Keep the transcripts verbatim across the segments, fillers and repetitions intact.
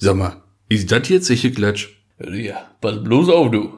Sag mal, ist das jetzt sicher Klatsch? Ja, pass bloß auf, du.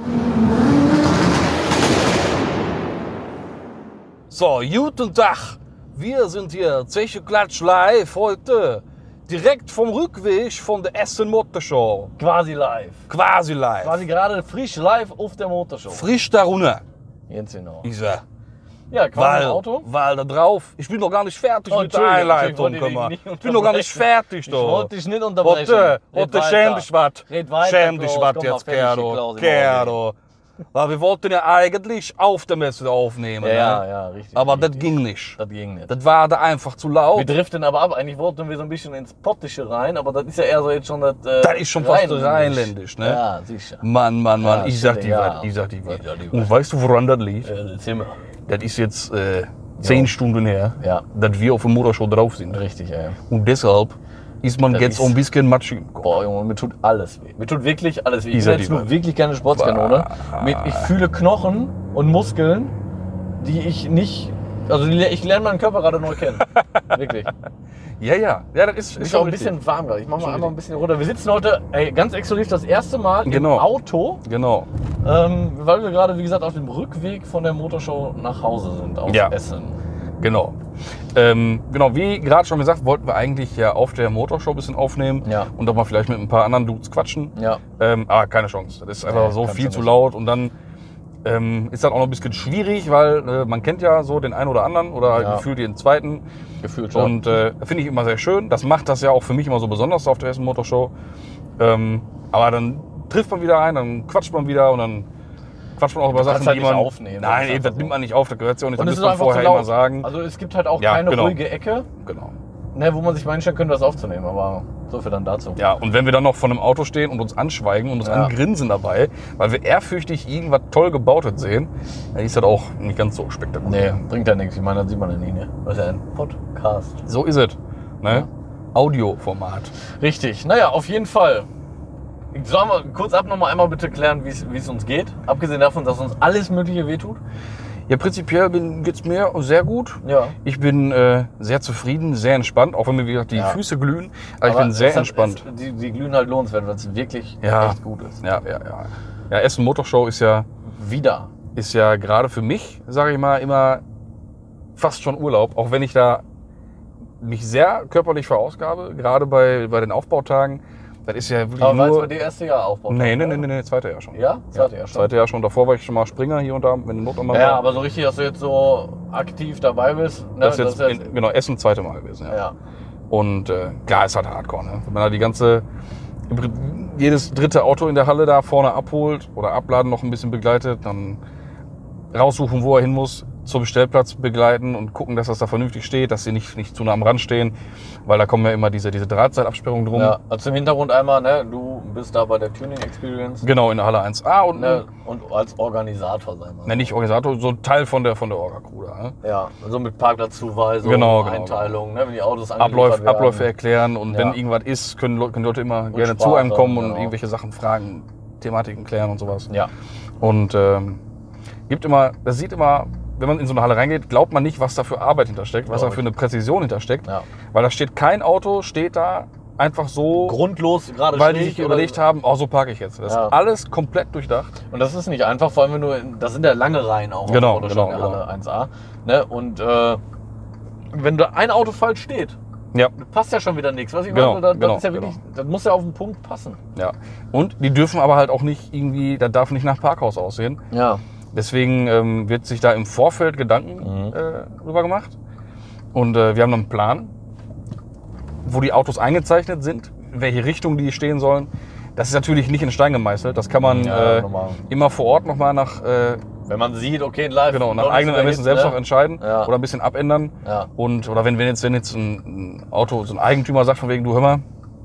So, guten Tag. Wir sind hier Zeche Klatsch live heute. Direkt vom Rückweg von der Essen Motorshow. Quasi live. Quasi live. Quasi gerade frisch live auf der Motorshow. Frisch da runter. Jetzt genau. Ich sag. Ja, quasi Weil, im Auto. weil da drauf. Ich bin noch gar nicht fertig Oh, mit der Entschuldigung, Einleitung. ich wollte Guck mal. dich nicht Ich bin noch gar nicht fertig. Ich doch. wollte dich nicht unterbrechen. Warte, Red warte, schäm weiter. dich was. Red weiter, Schäm dich Klaus. was Komm mal, jetzt, fertig, Kerdo. Klaus, im Kerdo. Weil wir wollten ja eigentlich auf der Messe aufnehmen. Ja, ja, ne? ja, richtig. Aber richtig. das ging nicht. Das ging nicht. Das war da einfach zu laut. Wir driften aber ab. Eigentlich wollten wir so ein bisschen ins Pottische rein, aber das ist ja eher so jetzt schon das. Äh, Das ist schon fast rheinländisch, ne? Ja, sicher. Mann, Mann, Mann, Ja, ich sag dir ja. was, ich sag dir was. Ich sag dir was. Und weißt du, woran das liegt? Ja, das sind wir. Das ist jetzt äh, zehn Stunden her, Ja. dass wir auf der Motorshow drauf sind. Richtig, ey. Und deshalb ist man Das jetzt ist- auch ein bisschen matschig im Kopf. Boah, Junge, mir tut alles weh. Mir tut wirklich alles weh. Ich Ich bin sag jetzt dir nur was. wirklich keine Sportskanone. Mit- Ich fühle Knochen und Muskeln, die ich nicht. Also die- ich lerne meinen Körper gerade neu kennen. Wirklich. Ja, ja, ja, das ist, Ist ist auch schon ein richtig. bisschen warm gerade. Ich mache mal Schon einmal ein bisschen runter. Wir sitzen heute ey, ganz exklusiv das erste Mal Genau. im Auto, Genau. ähm, weil wir gerade, wie gesagt, auf dem Rückweg von der Motorshow nach Hause sind, aus Ja. Essen. Genau. Ähm, genau, wie gerade schon gesagt, wollten wir eigentlich ja auf der Motorshow ein bisschen aufnehmen Ja. und auch mal vielleicht mit ein paar anderen Dudes quatschen. Ja. Ähm, aber keine Chance. Das ist einfach Nee, so kannst viel du zu nicht. laut und dann ähm, ist das auch noch ein bisschen schwierig, weil äh, man kennt ja so den einen oder anderen oder halt Ja. gefühlt den zweiten. Gefühlt schon. Und äh, finde ich immer sehr schön. Das macht das ja auch für mich immer so besonders auf der Essen Motorshow. Ähm, aber dann trifft man wieder ein, dann quatscht man wieder und dann quatscht man auch über Sachen, kannst halt die nicht man aufnehmen, das Nein, ist eben, einfach das so. nimmt man nicht auf. Das gehört ja auch nicht. Und Das es muss ist man einfach zu vorher laut. immer sagen. Also es gibt halt auch Ja, keine genau. ruhige Ecke, Genau. ne, wo man sich mal hinstellen könnte, das aufzunehmen. Aber so viel dann dazu. Ja, und wenn wir dann noch vor einem Auto stehen und uns anschweigen und uns Ja. angrinsen dabei, weil wir ehrfürchtig irgendwas toll gebautes sehen, dann ist das auch nicht ganz so spektakulär. Nee, bringt ja nichts. Ich meine, das sieht man ja nie. Ne? Das ist ja ein Podcast. So ist es. Ne? Audioformat. Richtig. Naja, auf jeden Fall. Sollen wir kurz ab nochmal einmal bitte klären, wie es uns geht? Abgesehen davon, dass uns alles Mögliche wehtut. Ja, prinzipiell geht es mir sehr gut. Ja. Ich bin äh, sehr zufrieden, sehr entspannt, auch wenn mir wie gesagt die Ja. Füße glühen. Aber, ich bin sehr es hat- entspannt. Es, die, die glühen halt lohnenswert, weil es wirklich Ja. echt gut ist. Ja, ja, ja. Ja, Essen Motorshow ist ja, Wieder. ist ja gerade für mich, sage ich mal, immer fast schon Urlaub. Auch wenn ich da mich sehr körperlich verausgabe, gerade bei, bei den Aufbautagen. Das ist ja wirklich Aber war jetzt nur... bei dir erste Jahr Aufbau? Nee, nee, nee, nee, nee, zweite Jahr schon. Ja? Zweite Jahr schon. Zweite Jahr schon. Davor war ich schon mal Springer hier und da, wenn Not einmal Ja, war. aber so richtig, dass du jetzt so aktiv dabei bist. Ne, Das ist jetzt, ist in, genau, Essen zweite Mal gewesen, ja. ja. Und äh, klar, ist halt Hardcore, ne? Wenn man da die ganze, jedes dritte Auto in der Halle da vorne abholt oder abladen noch ein bisschen begleitet, dann raussuchen, wo er hin muss, zum Stellplatz begleiten und gucken, dass das da vernünftig steht, dass sie nicht, nicht zu nah am Rand stehen, weil da kommen ja immer diese, diese Drahtseitabsperrungen drum. Ja, also im Hintergrund einmal, ne, du bist da bei der Tuning Experience. Genau, in der Halle eins A und Ne, und als Organisator sein wir. ne, nicht Organisator, so ein Teil von der, von der Orga-Crew da. Ne? Ja, so mit Parkplatzzuweisung, Genau, genau, Einteilung, ne, wenn die Autos angeliefert Abläufe, werden. Abläufe erklären und Ja. wenn irgendwas ist, können, Leute- können Leute immer gerne zu Sprache, einem kommen und genau. irgendwelche Sachen fragen, Thematiken klären und sowas. Ja, Und ähm, gibt immer, das sieht immer, wenn man in so eine Halle reingeht, glaubt man nicht, was da für Arbeit hintersteckt, was da Glaub für ich. eine Präzision hintersteckt. ja. Weil da steht kein Auto, steht da einfach so, Grundlos gerade weil die schräg sich oder- überlegt haben, oh, so parke ich jetzt. Das Ja. ist alles komplett durchdacht. Und das ist nicht einfach, vor allem wenn du, in, das sind ja lange Reihen auch Genau, auf der Motorshow genau, in der Halle eins A. Ne? Und äh, wenn da ein Auto falsch steht, Ja, passt ja schon wieder nichts. Was ich Genau, meine, das, genau, das ist ja wirklich, das muss ja auf den Punkt passen. ja. Und die dürfen aber halt auch nicht irgendwie, das darf nicht nach Parkhaus aussehen. Ja. Deswegen ähm, wird sich da im Vorfeld Gedanken Mhm. äh, drüber gemacht. Und äh, wir haben einen Plan, wo die Autos eingezeichnet sind, in welche Richtung die stehen sollen. Das ist natürlich nicht in Stein gemeißelt. Das kann man Ja, äh, normal. immer vor Ort nochmal nach, äh, Wenn man sieht, okay, live. genau, nach noch eigenem nicht Ermessen überhitzt, selbst ne? noch entscheiden Ja. oder ein bisschen abändern. Ja. Und, oder wenn, wenn jetzt, wenn jetzt ein, ein Auto, so ein Eigentümer sagt von wegen, du hör mal,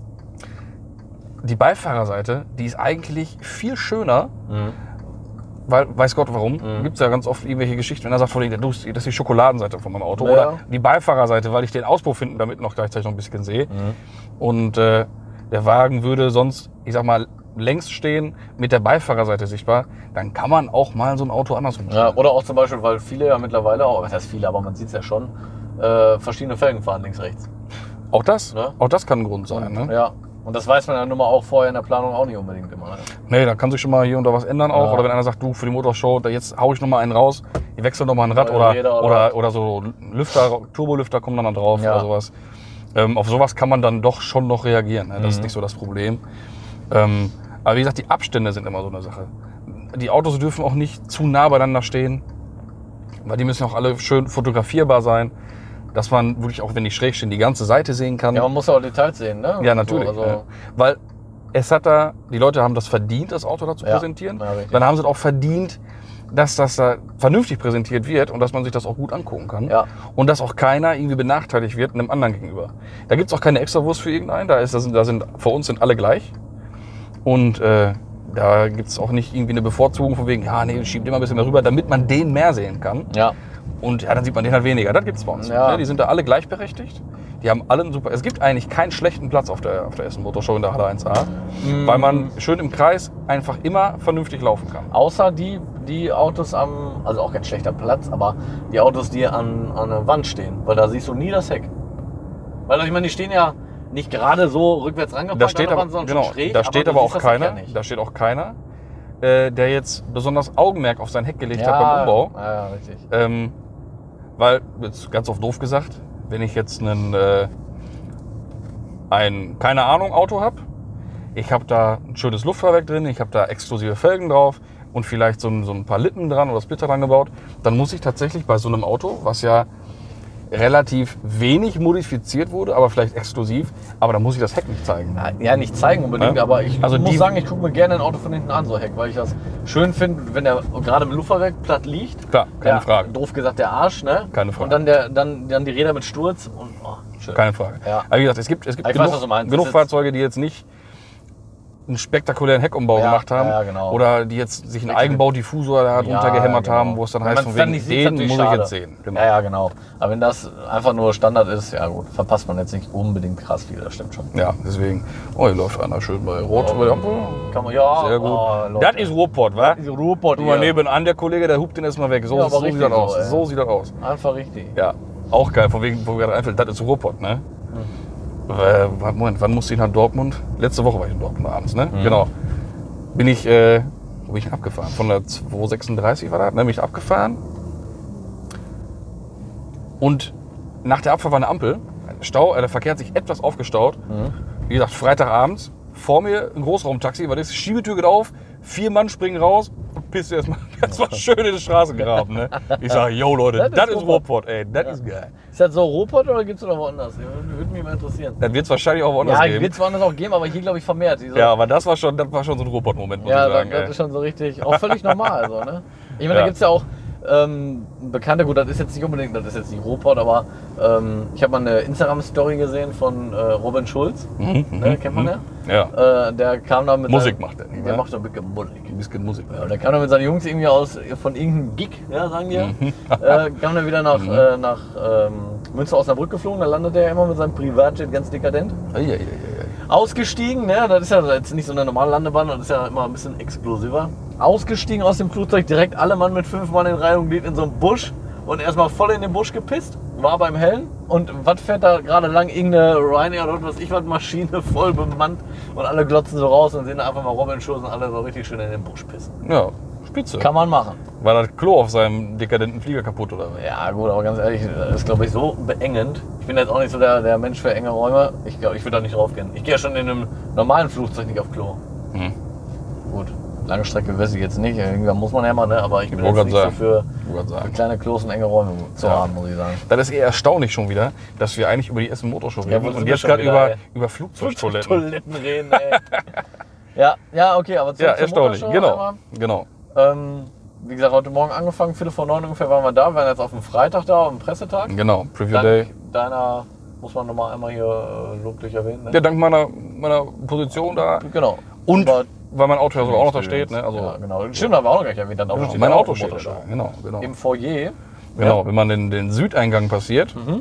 die Beifahrerseite, die ist eigentlich viel schöner, Mhm. weil, weiß Gott warum, Mhm. gibt es ja ganz oft irgendwelche Geschichten, wenn er sagt, von wegen, du, das ist die Schokoladenseite von meinem Auto. Ja. Oder die Beifahrerseite, weil ich den Auspuff hinten damit noch gleichzeitig noch ein bisschen sehe. Mhm. Und äh, der Wagen würde sonst, ich sag mal, längs stehen, mit der Beifahrerseite sichtbar, dann kann man auch mal so ein Auto andersrum Ja, stellen. oder auch zum Beispiel, weil viele ja mittlerweile, auch, was heißt viele, aber man sieht es ja schon, äh, verschiedene Felgen fahren links, rechts. Auch das, Ne? auch das kann ein Grund sein. Ne? Ja. Und das weiß man ja nun mal auch vorher in der Planung auch nicht unbedingt immer. Ne? Nee, da kann sich schon mal hier und da was ändern auch. Ja. Oder wenn einer sagt, du, für die Motorshow, da jetzt hau ich noch mal einen raus, ich wechsle noch mal ein Rad Neue oder, Räder oder, oder- oder, so Lüfter, Turbolüfter kommen dann, dann drauf Ja. oder sowas. Ähm, auf sowas kann man dann doch schon noch reagieren. Ne? Das Mhm. ist nicht so das Problem. Ähm, aber wie gesagt, die Abstände sind immer so eine Sache. Die Autos dürfen auch nicht zu nah beieinander stehen, weil die müssen auch alle schön fotografierbar sein, dass man wirklich auch, wenn die schräg stehen, die ganze Seite sehen kann. Ja, man muss ja auch Details sehen, ne? Ja, natürlich. So, also, ja. Weil es hat da, die Leute haben das verdient, das Auto da zu Ja, präsentieren. ja, richtig. Dann haben sie es auch verdient, dass das da vernünftig präsentiert wird und dass man sich das auch gut angucken kann. Ja. Und dass auch keiner irgendwie benachteiligt wird einem anderen gegenüber. Da gibt es auch keine Extrawurst für irgendeinen. Da ist, da sind, da sind, vor uns sind alle gleich. Und äh, da gibt es auch nicht irgendwie eine Bevorzugung von wegen, ja, nee, schiebt immer ein bisschen mehr rüber, damit man den mehr sehen kann. Ja. Und ja, dann sieht man den halt weniger. Das gibt es bei uns. Ja. Ne? Die sind da alle gleichberechtigt. Die haben alle einen super. Es gibt eigentlich keinen schlechten Platz auf der, auf der Essen Motorshow in der Halle eins A, Mhm. weil man schön im Kreis einfach immer vernünftig laufen kann. Außer die, die Autos am, also auch kein schlechter Platz, aber die Autos, die an, an der Wand stehen, weil da siehst du nie das Heck. Weil ich meine, die stehen ja nicht gerade so rückwärts rangepackt, Da steht an der aber, Wand, sondern genau, schon schräg, da steht du aber auch siehst das Heck keiner, ja nicht. da steht auch keiner, äh, der jetzt besonders Augenmerk auf sein Heck gelegt hat Ja, beim Umbau. ja, ja, richtig. Ähm, weil, jetzt ganz oft doof gesagt, wenn ich jetzt einen, äh, ein, keine Ahnung, Auto habe, ich habe da ein schönes Luftfahrwerk drin, ich habe da exklusive Felgen drauf und vielleicht so ein, so ein paar Lippen dran oder Splitter dran gebaut, dann muss ich tatsächlich bei so einem Auto, was ja relativ wenig modifiziert wurde, aber vielleicht exklusiv, aber da muss ich das Heck nicht zeigen. Ja, nicht zeigen unbedingt, Ja. aber ich Also muss die- sagen, ich gucke mir gerne ein Auto von hinten an, so Heck, weil ich das schön finde, wenn der gerade im Luftfahrwerk platt liegt. Klar, keine der, Frage. Doof gesagt, der Arsch, ne? Keine Frage. Und dann, der, dann, dann die Räder mit Sturz und oh, schön. Keine Frage. Ja. Aber wie gesagt, es gibt, es gibt Ich genug, weiß, was du meinst. genug Das ist jetzt- Fahrzeuge, die jetzt nicht einen spektakulären Heckumbau Ja, gemacht haben ja, genau. oder die jetzt sich einen Wirklich. Eigenbaudifusor da drunter Ja, gehämmert genau. haben, wo es dann Wenn heißt, man's von dann wegen, nicht sieht, den natürlich muss ich schade. jetzt sehen. Genau. Ja, ja, genau. Aber wenn das einfach nur Standard ist, ja gut, verpasst man jetzt nicht unbedingt krass viel, das stimmt schon. Ja, deswegen. Oh, hier läuft einer schön bei Rot. Oh. bei der Ampel. Kann man, ja, Sehr gut. oh, Leute. Das ist Ruhrpott, wa? Diese Ruhrpott Du mal hier. nebenan, der Kollege, der hupt den erstmal weg. So, Ja, aber so sieht richtig das aus. so, ey. So sieht das aus. Einfach richtig. Ja, auch geil. Von wegen, wo mir gerade einfällt, das ist Ruhrpott, ne? Hm. Äh, Moment, wann musste ich nach Dortmund? Letzte Woche war ich in Dortmund abends, ne? Mhm. Genau. Bin ich, äh, wo bin ich denn abgefahren? Von der zweihundertsechsunddreißig war das, ne? Bin ich abgefahren. Und nach der Abfahrt war eine Ampel. Stau, äh, der Verkehr hat sich etwas aufgestaut. Mhm. Wie gesagt, Freitagabends. Vor mir ein Großraumtaxi, weil das Schiebetür geht auf, vier Mann springen raus und pisst erstmal erstmal schön in den Straßengraben. Ne? Ich sage, yo Leute, Das das ist ist Ruhrpott, ey, das ist geil. Ist das so Ruhrpott oder gibt es noch woanders? Würde mich mal interessieren. Das wird es wahrscheinlich auch woanders Ja, geben. wird es woanders auch geben, aber hier glaube ich vermehrt. Diese, Ja, aber das war schon, das war schon so ein Ruhrpott-Moment, muss ja ich sagen. das, das ey. ist schon so richtig, auch völlig normal. So, ne? Ich meine, Ja. da gibt es ja auch ähm, Bekannte, gut, das ist jetzt nicht unbedingt, das ist jetzt nicht Ruhrpott, aber ähm, ich habe mal eine Instagram-Story gesehen von äh, Robin Schulz. Mhm, Ne, mhm, kennt man mhm. ja? Ja, Äh, der kam da mit Musik seinen- macht der, Der ne? macht so ein bisschen Musik. ein bisschen Musik. Ja, und der kam dann mit seinen Jungs irgendwie aus von irgendeinem Gig, ja, sagen die. Mhm. äh, kam dann wieder nach, äh, nach ähm, Münster Osnabrück geflogen, da landete er immer mit seinem Privatjet ganz dekadent. Ei, ei, ei, ei. Ausgestiegen, ne, das ist ja jetzt nicht so eine normale Landebahn, das ist ja immer ein bisschen exklusiver. Ausgestiegen aus dem Flugzeug, direkt alle Mann mit fünf Mann in Reihe und Glied in so einem Busch und erstmal voll in den Busch gepisst, war beim Hellen und was fährt da gerade lang? Irgendeine Ryanair oder was ich was, Maschine voll bemannt und alle glotzen so raus und sehen einfach mal Robin Schulz und alle so richtig schön in den Busch pissen. Ja, spitze. Kann man machen. War das Klo auf seinem dekadenten Flieger kaputt oder was? Ja gut, aber ganz ehrlich, das ist glaube ich so beengend. Ich bin jetzt auch nicht so der, der Mensch für enge Räume. Ich glaube, ich würde da nicht raufgehen. Ich gehe ja schon in einem normalen Flugzeug nicht auf Klo. Hm. Gut, lange Strecke weiß ich jetzt nicht. Irgendwann muss man ja mal, ne? Aber ich bin wollte jetzt nicht grad so für, Ich wollte für sagen. kleine Klos und enge Räume zu Ja. haben, muss ich sagen. Das ist eher erstaunlich schon wieder, dass wir eigentlich über die Essen Motorshow Ja, reden wo sind und wir jetzt schon gerade wieder, über, ey? über Flugzeugtoiletten. Toiletten reden, ey. ja, ja, okay, aber zurück Ja, zur erstaunlich. Motorshow Genau. einmal. genau. Ähm, wie gesagt, heute Morgen angefangen, Viertel vor neun ungefähr waren wir da. Wir waren jetzt auf dem Freitag da, auf dem Pressetag. Genau. Preview Dank Day. deiner, muss man nochmal einmal hier äh, loblich erwähnen. Ne? Ja, dank meiner, meiner Position da. Genau. Und Aber- weil mein Auto ja sogar auch noch da steht. Ne? Also, ja, genau. Stimmt, haben wir auch noch gar nicht erwähnt. Dein Auto genau, steht mein ja auch Auto auf dem steht da. Motorshow. Genau, genau. Im Foyer. Genau, wenn man den, den Südeingang passiert, Mhm.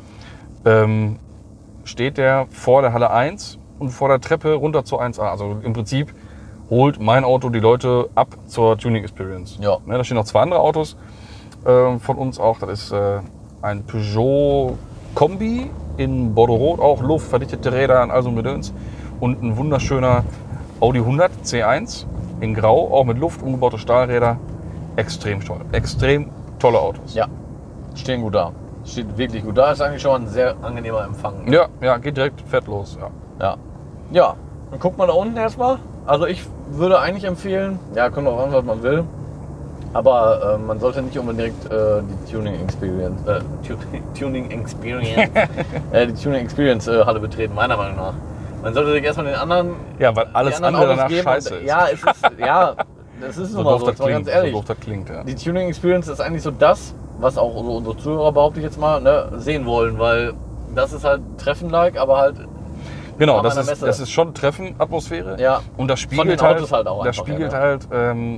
ähm, steht der vor der Halle eins und vor der Treppe runter zur eins A. Also im Prinzip holt mein Auto die Leute ab zur Tuning Experience. Ja. Ne, da stehen noch zwei andere Autos ähm, von uns auch. Das ist äh, ein Peugeot Kombi in Bordeaux-Rot, auch luftverdichtete Räder und all so ein Gedöns. Und ein wunderschöner Audi hundert C eins in Grau, auch mit Luft, umgebaute Stahlräder. Extrem toll. Extrem tolle Autos. Ja, stehen gut da. Steht wirklich gut da. Ist eigentlich schon ein sehr angenehmer Empfang. Ja, ja, geht direkt fett los. Ja. Ja. Ja, dann guckt man da unten erstmal. Also ich würde eigentlich empfehlen, ja, kommt auch an, was man will. Aber äh, man sollte nicht unbedingt äh, die Tuning Experience, äh, Tuning Experience, äh, die Tuning Experience äh, Halle betreten, meiner Meinung nach. Man sollte sich erstmal den anderen, Ja, weil alles die anderen andere Autos danach geben scheiße und, ist. Ja, es ist, ja, das ist so nun mal doof so, das jetzt mal klingt. ganz ehrlich. So doof das klingt, ja. Die Tuning Experience ist eigentlich so das, was auch so unsere Zuhörer, behaupte ich jetzt mal, ne, sehen wollen, weil das ist halt Treffen-like, aber halt Genau, Rahmen das einer ist, Messe. das ist schon Treffenatmosphäre. Ja. Und das Von spiegelt den Autos halt, halt auch das einfach, spiegelt ja, halt ähm,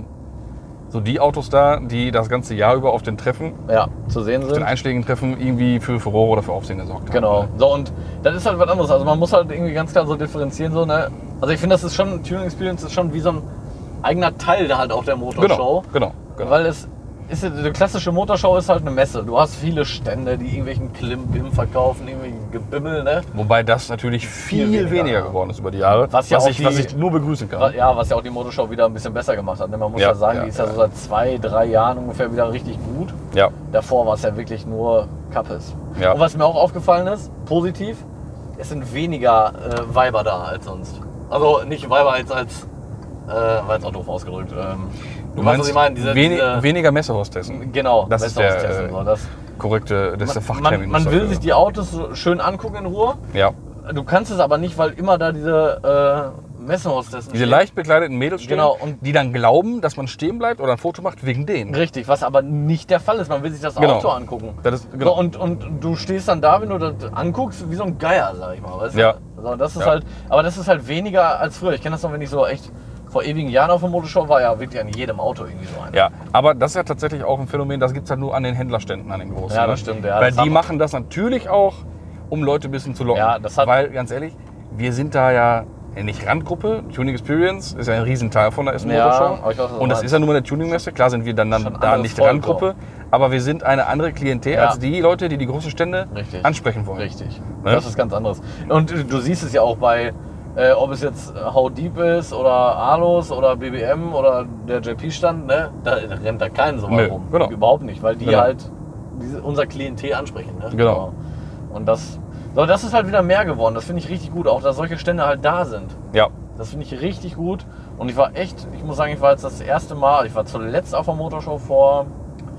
so die Autos da, die das ganze Jahr über auf den Treffen, ja, zu sehen auf den sind. einschlägigen Treffen irgendwie für Furore oder für Aufsehen gesorgt haben. Genau. So, und das ist halt was anderes. Also man muss halt irgendwie ganz klar so differenzieren. So, ne? Also ich finde, das ist schon, Tuning Experience ist schon wie so ein eigener Teil da halt auch der Motorshow. Genau, genau, genau. Weil es ist, die klassische Motorshow ist halt eine Messe. Du hast viele Stände, die irgendwelchen Klimbim verkaufen, irgendwelchen Gebimmel, ne? Wobei das natürlich viel, Viel weniger, weniger ja. geworden ist über die Jahre, Was ja auch ich, was die- ich nur begrüßen kann. Was- Ja, was ja auch die Motorshow wieder ein bisschen besser gemacht hat. Ne? Man muss ja, Ja, sagen, ja, die ist ja, ja. so seit zwei, drei Jahren ungefähr wieder richtig gut. Ja, Davor war es ja wirklich nur Kappes. Ja. Und was mir auch aufgefallen ist, positiv, es sind weniger äh, Weiber da als sonst. Also nicht Weiber als, als äh, war jetzt auch doof ausgedrückt. Ähm, du weißt, meinst was ich meine? Diese, wenig, diese, weniger Messehostessen. genau, Das ist der, Messerhaustesten, äh, so. das, Korrekte, das ist der man, Fachtermin. man will dafür. sich die Autos so schön angucken in Ruhe. Ja. Du kannst es aber nicht, weil immer da diese äh, Messerhaustesten Diese stehen. leicht bekleideten Mädels stehen, Genau, und- die dann glauben, dass man stehen bleibt oder ein Foto macht wegen denen. Richtig, was aber nicht der Fall ist. Man will sich das Genau. Auto angucken. Das ist, genau. So, und, und du stehst dann da, wenn du das anguckst, wie so ein Geier, sag ich mal. Weißt du? Ja. So, das ist Ja. halt, aber das ist halt weniger als früher. Ich kenne das noch, wenn ich so echt vor ewigen Jahren auf der Motorshow war, ja wirklich an jedem Auto irgendwie so ein. Ja, aber das ist ja tatsächlich auch ein Phänomen, das gibt es halt nur an den Händlerständen, an den großen. Ja, ne? das stimmt, ja, Weil das die haben- machen das natürlich auch, um Leute ein bisschen zu locken. Ja, das hat- Weil, ganz ehrlich, wir sind da ja nicht Randgruppe. Tuning Experience ist ja ein Riesenteil von der Essen Ja, Motorshow. aber ich weiß, was du Und das meinst. ist ja nur eine Tuning-Messe. Klar sind wir dann, dann Schon da anderes nicht Volk Randgruppe, aber wir sind eine andere Klientel Ja. als die Leute, die die großen Stände Richtig. ansprechen wollen. Richtig. Ne? Das ist ganz anderes. Und du, du siehst es ja auch bei, äh, ob es jetzt How Deep ist oder Alos oder B B M oder der J P-Stand, ne? Da rennt da kein so Nö, rum. genau. Überhaupt nicht, weil die Genau. halt diese, unser Klientel ansprechen. Ne? Genau. Und das, so, das ist halt wieder mehr geworden. Das finde ich richtig gut, auch dass solche Stände halt da sind. Ja. Das finde ich richtig gut. Und ich war echt, ich muss sagen, ich war jetzt das erste Mal, ich war zuletzt auf der Motorshow vor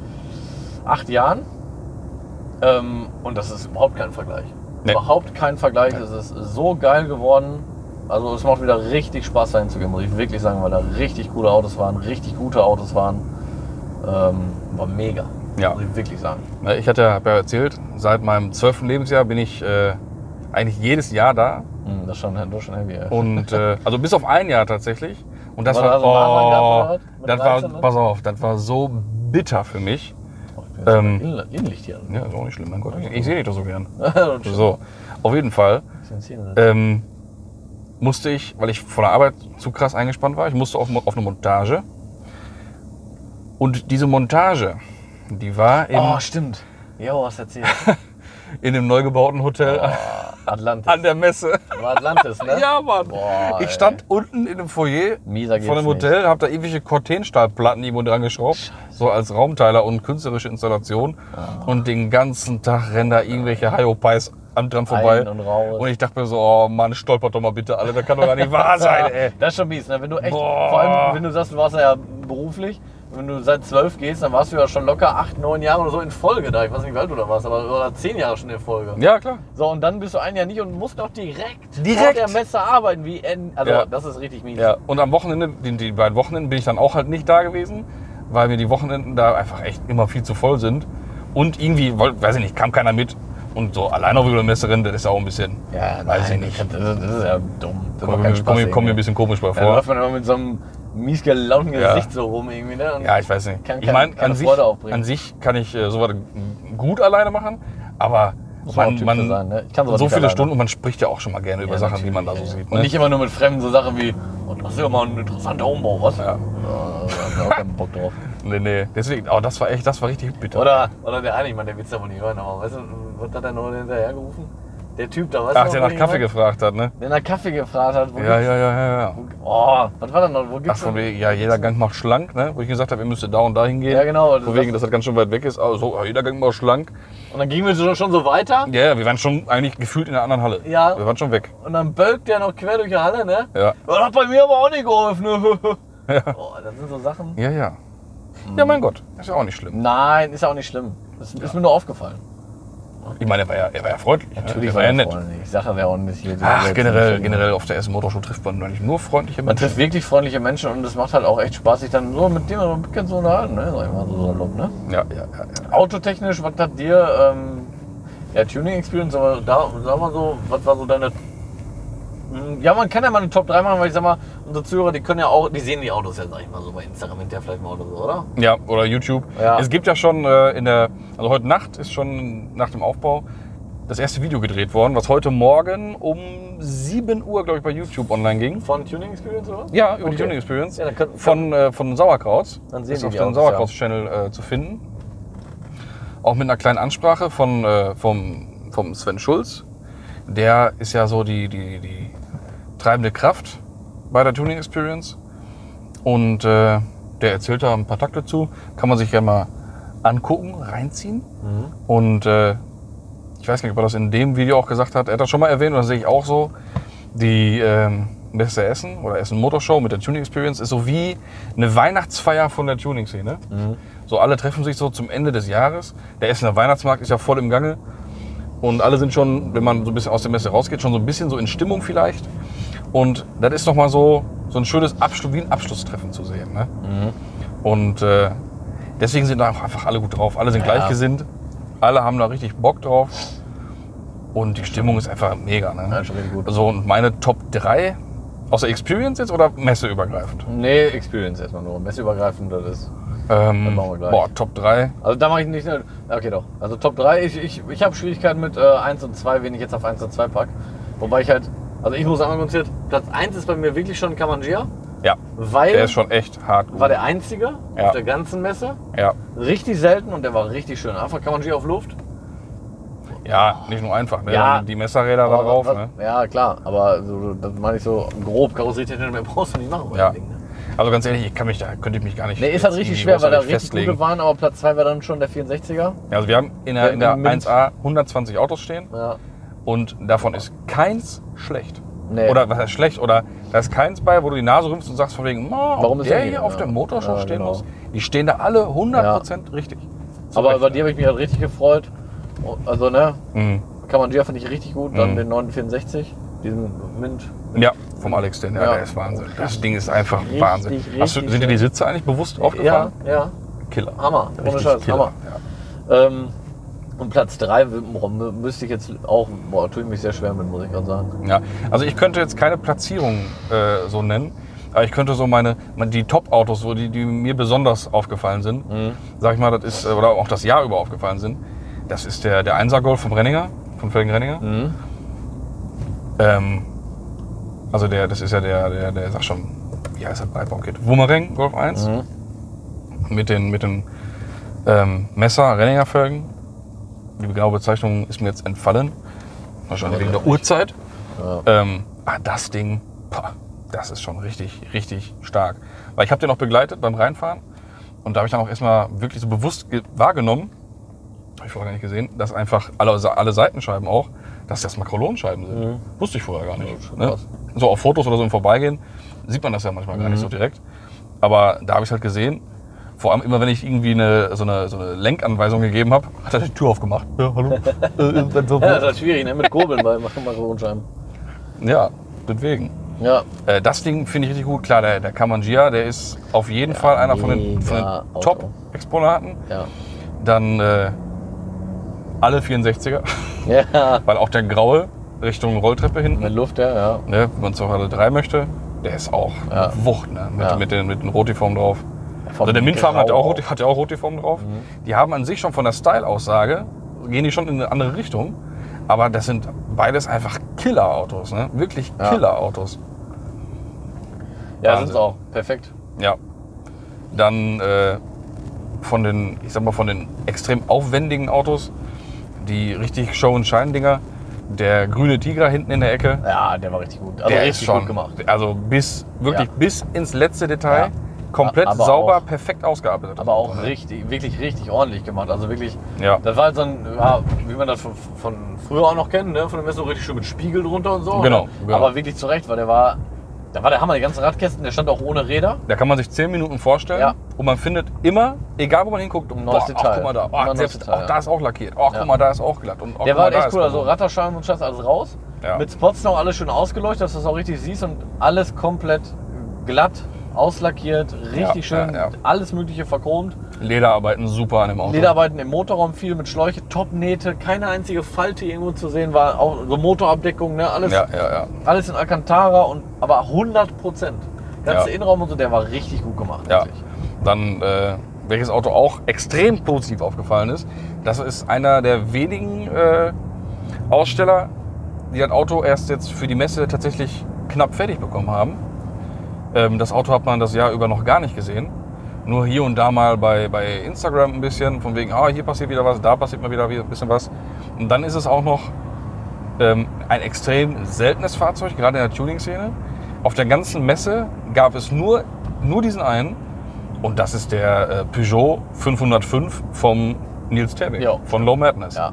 acht Jahren. Ähm, und das ist überhaupt kein Vergleich. Nee. Überhaupt kein Vergleich. Es ist so geil geworden. Also es macht wieder richtig Spaß dahin zu gehen, muss ich wirklich sagen, weil da richtig coole Autos waren, richtig gute Autos waren. Ähm, war mega, Ja. muss ich wirklich sagen. Ne, Ich hatte, hab ja erzählt, seit meinem zwölften Lebensjahr bin ich äh, eigentlich jedes Jahr da. Hm, das ist schon, das ist schon heavy. ey. Und äh, also bis auf ein Jahr tatsächlich. Und das War war, da so ein Nachwand gehabt oder was? oh, Mit das dreizehn, war, ne? pass auf, das war so bitter für mich. Oh, ich bin jetzt ähm, in- Innenlicht hier. Ja, ist auch nicht schlimm, mein Gott. Ich, ich sehe dich doch so gern. so. So, auf jeden Fall ähm, musste ich, weil ich von der Arbeit zu krass eingespannt war, ich musste auf, auf eine Montage. Und diese Montage, die war im, Oh, stimmt. Jo, was erzählt. in dem neu gebauten Hotel Oh, Atlantis. an der Messe. War Atlantis, ne? Ja, Mann. Boah, ich stand unten in dem Foyer Mieser geht's von dem nicht. Hotel, habe da irgendwelche Cortenstahlplatten irgendwo dran geschraubt, so als Raumteiler und künstlerische Installation. Und den ganzen Tag rennen da irgendwelche Hyopies an dran vorbei. Ein und raus. Und ich dachte mir so, oh Mann, stolpert doch mal bitte alle, das kann doch gar nicht wahr sein, ey. Das ist schon mies, ne? Wenn du echt, Boah. vor allem, wenn du sagst, du warst ja beruflich, wenn du seit zwölf gehst, dann warst du ja schon locker acht, neun Jahre oder so in Folge da. Ich weiß nicht, wie alt du da warst, aber oder zehn Jahre schon in Folge. Ja, klar. So, und dann bist du ein Jahr nicht und musst auch direkt, Direkt. vor der Messe arbeiten. Wie en- also, Ja. das ist richtig mies. Ja, und am Wochenende, die, die beiden Wochenenden bin ich dann auch halt nicht da gewesen, weil mir die Wochenenden da einfach echt immer viel zu voll sind. Und irgendwie, woll- weiß ich nicht, kam keiner mit. Und so allein auf über eine Messe rennen, das ist ja auch ein bisschen, Ja, weiß ich nein, nicht. Das, das ist ja dumm. Das Komm, macht keinen mir, Spaß komm, mir- komm mir irgendwie. ein bisschen komisch bei Da vor. läuft man immer mit so einem mies gelaunten Ja. Gesicht so rum irgendwie, ne? Und Ja, ich weiß nicht. Kann ich kein- meine, keine an, sich- Freude aufbringen. an sich kann ich äh, sowas gut alleine machen, aber Muss man auch man, Typ man für sein, ne? Ich kann sowas so nicht viele alleine. Stunden und man spricht ja auch schon mal gerne über Ja, Sachen, die man da so natürlich, sieht. Und Ne? nicht immer nur mit fremden so Sachen wie, oh, das ist ja mal ein interessanter Umbau, was? Ja. Ja, da hab ich auch keinen Bock drauf. Nee, nee. Deswegen, oh, das war echt, das war richtig bitter. Oder, oder der eine, ich meine, der will's ja wohl nicht hören, aber weißt du, was hat er noch hinterher gerufen? Der Typ da, weißt Ach, du der noch, nach wen Kaffee ich gefragt hat, ne? meine? Der nach Kaffee gefragt hat. Wo Ja, gibt's- ja, ja, ja, ja. Oh, was war denn noch? Wo Ach, gibt's von denn- wegen, ja, jeder Gang macht schlank, ne? Wo ich gesagt habe, ihr müsst da und da hingehen. Ja, genau. Von wegen, dass das ganz schön weit weg ist. Also, ja, jeder Gang macht schlank. Und dann gingen wir so- schon so weiter. Ja, ja, wir waren schon eigentlich gefühlt in einer anderen Halle. Ja. Wir waren schon weg. Und dann bölkt der noch quer durch die Halle, ne? Ja. Das hat bei mir aber auch nicht geholfen. Ne? Ja. Oh, das sind so Sachen. Ja, ja. Ja, mein Gott, ist ja auch nicht schlimm. Nein, ist ja auch nicht schlimm. Das ist mir nur aufgefallen. Ich meine, er war ja, er war ja freundlich. ne? Natürlich er war ja nett. freundlich. Ich sage, wer auch nicht hier. Ach, jetzt generell, nicht- generell auf der Essen Motorshow trifft man eigentlich nur freundliche Man Menschen. trifft wirklich freundliche Menschen und es macht halt auch echt Spaß, sich dann so mit dem so ein bisschen zu unterhalten, ne? Sag ich mal so salopp, ne? Ja, ja, ja, ja. Autotechnisch, was hat dir, ähm, ja, Tuning Experience, aber da, sag mal so, was war so deine. Hm, Ja, man kann ja mal eine Top drei machen, weil ich sag mal, unsere Zuhörer, die können ja auch, die sehen die Autos ja, sag ich mal, so bei Instagram hinterher vielleicht mal oder so, oder? Ja, oder YouTube. Ja. Es gibt ja schon äh, in der, also heute Nacht ist schon nach dem Aufbau das erste Video gedreht worden, was heute Morgen um sieben Uhr, glaube ich, bei YouTube online ging. Von Tuning Experience, oder? Ja, über die Okay. Tuning Experience. Ja, dann können- von, äh, von Sauerkraut. Dann sehen ist die auf die dem Autos, Sauerkraut-Channel äh, zu finden. Auch mit einer kleinen Ansprache von, äh, vom, vom Sven Schulz. Der ist ja so die, die, die treibende Kraft bei der Tuning Experience. Und äh, der erzählt da ein paar Takte zu. Kann man sich ja mal angucken, reinziehen. Mhm. Und äh, ich weiß nicht, ob er das in dem Video auch gesagt hat. Er hat das schon mal erwähnt und das sehe ich auch so. Die ähm, Messe Essen oder Essen Motorshow mit der Tuning Experience ist so wie eine Weihnachtsfeier von der Tuning-Szene. Mhm. So alle treffen sich so zum Ende des Jahres. Der Essener Weihnachtsmarkt ist ja voll im Gange. Und alle sind schon, wenn man so ein bisschen aus der Messe rausgeht, schon so ein bisschen so in Stimmung vielleicht. Und das ist nochmal so, so ein schönes Abschluss, wie ein Abschlusstreffen zu sehen. Ne? Mhm. Und äh, deswegen sind da auch einfach alle gut drauf. Alle sind Ja. gleichgesinnt. Alle haben da richtig Bock drauf. Und die Stimmung ist einfach mega. Ne? Ja, schon richtig gut. So, und meine Top drei, außer Experience jetzt oder messeübergreifend? Nee, Experience erstmal nur. Messeübergreifend, das ist. Ähm, Das machen wir gleich. boah, Top drei. Also da mache ich nicht. Okay, doch. Also Top drei, ich, ich, ich habe Schwierigkeiten mit äh, eins und zwei, wen ich jetzt auf eins und zwei packe. Wobei ich halt. Also ich muss sagen, Platz eins ist bei mir wirklich schon Kamangia. Ja, Weil der ist schon echt hart gut. war der einzige Ja. auf der ganzen Messe. Ja. Richtig selten und der war richtig schön. Einfach Kamangia auf Luft. ja, nicht nur einfach. Ne? Ja. Die Messerräder da Aber drauf. was- Ne? Ja, klar. Aber so, das meine ich so grob. Karosserietechnisch mehr brauchst du nicht machen. bei Ja. dem Ding, ne? Also ganz ehrlich, ich kann mich da, könnte ich mich gar nicht. Nee, ist halt jetzt richtig irgendwie schwer, weil da großartig richtig gute waren. Aber Platz zwei war dann schon der vierundsechziger. Ja, also wir haben in der, Der in der Mint. eins A hundertzwanzig Autos stehen Ja. und davon ist keins schlecht. Nee. Oder was heißt schlecht? Oder da ist keins bei, wo du die Nase rümpfst und sagst von wegen, "Ma, Warum ob ist der der hier hier?" auf der Ja. Motorshow Ja, stehen genau. muss. Die stehen da alle hundert Prozent richtig. Zu Aber Recht. über die habe ich mich halt richtig gefreut. Also, ne, Mhm. Kamangia fand ich richtig gut. Dann Mhm. den neun vierundsechzig, diesen Mint. Ja, vom Alex, den, ja, Ja. der ist Wahnsinn. Das Ding ist einfach Richtig, Wahnsinn. Hast du, richtig sind dir die schön. Sitze eigentlich bewusst Ja, aufgefallen? ja, Killer. Hammer. Ohne Richtig Scheiß, Killer. Hammer. Ja. Ähm, und Platz drei müsste ich jetzt auch, boah, tue ich mich sehr schwer mit, muss ich gerade sagen. Ja, also ich könnte jetzt keine Platzierung äh, so nennen, aber ich könnte so meine, meine die Top-Autos, so die, die mir besonders aufgefallen sind, Mhm. sag ich mal, das ist, äh, oder auch das Jahr über aufgefallen sind, das ist der, der Einser Golf vom Renninger, von Felgen Renninger. Mhm. Ähm, also der, das ist ja der, der, der sag schon, wie heißt der Breitbaukit? Wummering Golf eins Mhm. mit den, mit den ähm, Messer Renninger Felgen. Die genaue Bezeichnung ist mir jetzt entfallen, wahrscheinlich wegen der Uhrzeit. Ja. Ähm, ah, das Ding, boah, das ist schon richtig, richtig stark. Weil ich habe den noch begleitet beim Reinfahren und da habe ich dann auch erstmal wirklich so bewusst ge- wahrgenommen, habe ich vorher gar nicht gesehen, dass einfach alle, alle Seitenscheiben auch, dass das Makrolonscheiben sind. Mhm. Wusste ich vorher gar nicht. Ja, schon Ne? krass. So auf Fotos oder so im Vorbeigehen sieht man das ja manchmal gar nicht so direkt. Aber da habe ich es halt gesehen. Vor allem immer, wenn ich irgendwie eine, so, eine, so eine Lenkanweisung gegeben habe, hat er die Tür aufgemacht. Ja, hallo. äh, äh, so, Ja, das ist halt schwierig, ne? Mit Kurbeln bei Makrolonscheiben. ja, deswegen. Ja. Äh, das Ding finde ich richtig gut. Klar, der, der Kamangia, der ist auf jeden Fall einer von den, von mega den Auto. Top-Exponaten. Ja. Dann äh, alle vierundsechziger, Ja. weil auch der graue Richtung Rolltreppe hinten, Mit Luft, ja, ja. ne, wenn man es auch alle drei möchte, der ist auch Ja. Wucht, ne, mit, Ja. mit, den, mit den Rotiformen drauf. Vom Also der Mintfarben hat ja auch, Grau Roti- hat ja auch Rotiformen drauf. Die haben an sich schon von der Style-Aussage, gehen die schon in eine andere Richtung. Aber das sind beides einfach Killer-Autos, ne? Wirklich Ja. Killer-Autos. Ja, Wahnsinn. sind es auch. Perfekt. Ja. Dann äh, von den, ich sag mal, von den extrem aufwendigen Autos, die richtig Show-and-Shine-Dinger, Der grüne Tiger hinten in der Ecke. Ja, der war richtig gut. Also der richtig ist schon, gut gemacht. Also bis, wirklich Ja. bis ins letzte Detail. Ja. Komplett Aber sauber, auch- perfekt ausgearbeitet. Aber auch richtig, wirklich richtig ordentlich gemacht. Also wirklich, Ja. das war halt so ein, ja, wie man das von, von früher auch noch kennt, ne? Von der Messe richtig schön mit Spiegel drunter und so. Genau, ne? genau. Aber wirklich zu Recht, weil der war, da war der Hammer, die ganzen Radkästen, der stand auch ohne Räder. Da kann man sich zehn Minuten vorstellen Ja. und man findet immer, egal wo man hinguckt, Ein boah, neues ach, Detail. guck mal da, Immer oh, ein neues selbst, Detail, auch ja. da ist auch lackiert, oh, Ja. guck mal, da ist auch glatt. Und, oh, Der guck war mal, da echt ist cool, also Carbon. Ratterscheiben und Scheiß alles raus. Ja. Mit Spots noch alles schön ausgeleuchtet, dass du das auch richtig siehst und alles komplett glatt, auslackiert, richtig Ja, schön, ja, ja. alles mögliche verchromt. Lederarbeiten super an dem Auto. Lederarbeiten im Motorraum viel mit Schläuche, Top-Nähte, keine einzige Falte irgendwo zu sehen, war auch so Motorabdeckung, ne? alles, Ja, ja, ja. alles in Alcantara und aber hundert Prozent. Der ganze Ja. Innenraum und so, der war richtig gut gemacht. Ja. Wirklich. Dann, äh, welches Auto auch extrem positiv aufgefallen ist, das ist einer der wenigen äh, Aussteller, die das Auto erst jetzt für die Messe tatsächlich knapp fertig bekommen haben. Ähm, das Auto hat man das Jahr über noch gar nicht gesehen. Nur hier und da mal bei, bei Instagram ein bisschen, von wegen, ah, hier passiert wieder was, da passiert mal wieder ein bisschen was. Und dann ist es auch noch ähm, ein extrem seltenes Fahrzeug, gerade in der Tuning-Szene. Auf der ganzen Messe gab es nur, nur diesen einen. Und das ist der äh, Peugeot fünfhundertfünf vom Nils Terweg, Jo. von Low Madness. Ja.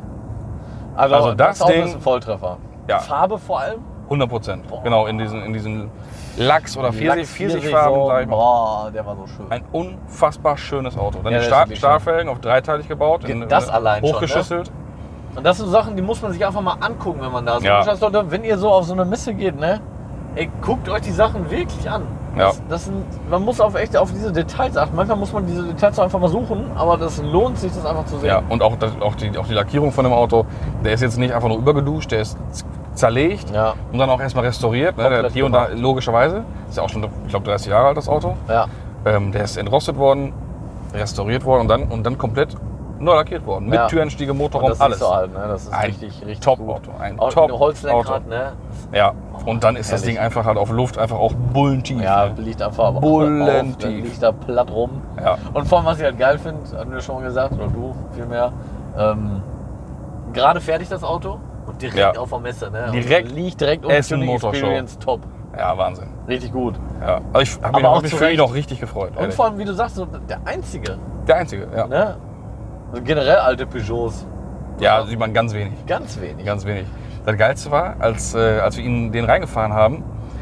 Also, Also das, das Auto Ding- ist ein Volltreffer. Ja. Farbe vor allem. hundert Prozent. Boah. Genau, in diesen, in diesen Lachs- oder Pfirsich- Lachs- Pfirsichfarben. so, sag ich mal. Boah, der war so schön. Ein unfassbar schönes Auto. Dann Ja, die das ist Stahl, wirklich Stahlfelgen auf dreiteilig gebaut. in- Das in- allein schon, ne? Hochgeschüsselt. Und das sind Sachen, die muss man sich einfach mal angucken, wenn man da ist. Ja. Und das, Leute, wenn ihr so auf so eine Messe geht, ne? Ey, guckt euch die Sachen wirklich an. Ja. Das, das sind, man muss auf echt auf diese Details achten. Manchmal muss man diese Details auch einfach mal suchen, aber das lohnt sich, das einfach zu sehen. Ja, und auch, das, auch, die, auch die Lackierung von dem Auto, der ist jetzt nicht einfach nur übergeduscht, der ist z- zerlegt Ja. und dann auch erstmal restauriert. Ne? Der Komplett hat hier und da, gemacht. logischerweise, ist ja auch schon, ich glaube, dreißig Jahre alt, das Auto. Ja. Ähm, der ist entrostet worden, restauriert worden und dann, und dann komplett neu lackiert worden. Mit Ja. Türenstiege, Und Motorraum, das alles. ist so alt, ne? Das ist Ein richtig, richtig Top-Auto, gut. ein Auch Top- ein Holzlenkrad, Auto. ne? Ja, und dann ist das Herrlich. Ding einfach halt auf Luft einfach auch bullentief. Ja, ne? liegt einfach aber Bullentief. auf, dann liegt da platt rum. Ja. Und vor allem, was ich halt geil finde, hatten wir schon mal gesagt, oder du vielmehr, ähm, gerade fertig das Auto und direkt Ja. auf der Messe, ne? Direkt und liegt direkt um Essen, Tuning Motorshow. Experience, top. Ja, Wahnsinn. Richtig gut. Ja. Also ich habe mich, Aber auch hab mich zu für ihn Recht. auch richtig gefreut. Und ehrlich. vor allem, wie du sagst, so der einzige, Der einzige, ja. ne? Also generell alte Peugeots, Ja, sieht man ganz wenig. ganz wenig. Ganz wenig. Das Geilste war, als, äh, als wir ihn den reingefahren haben,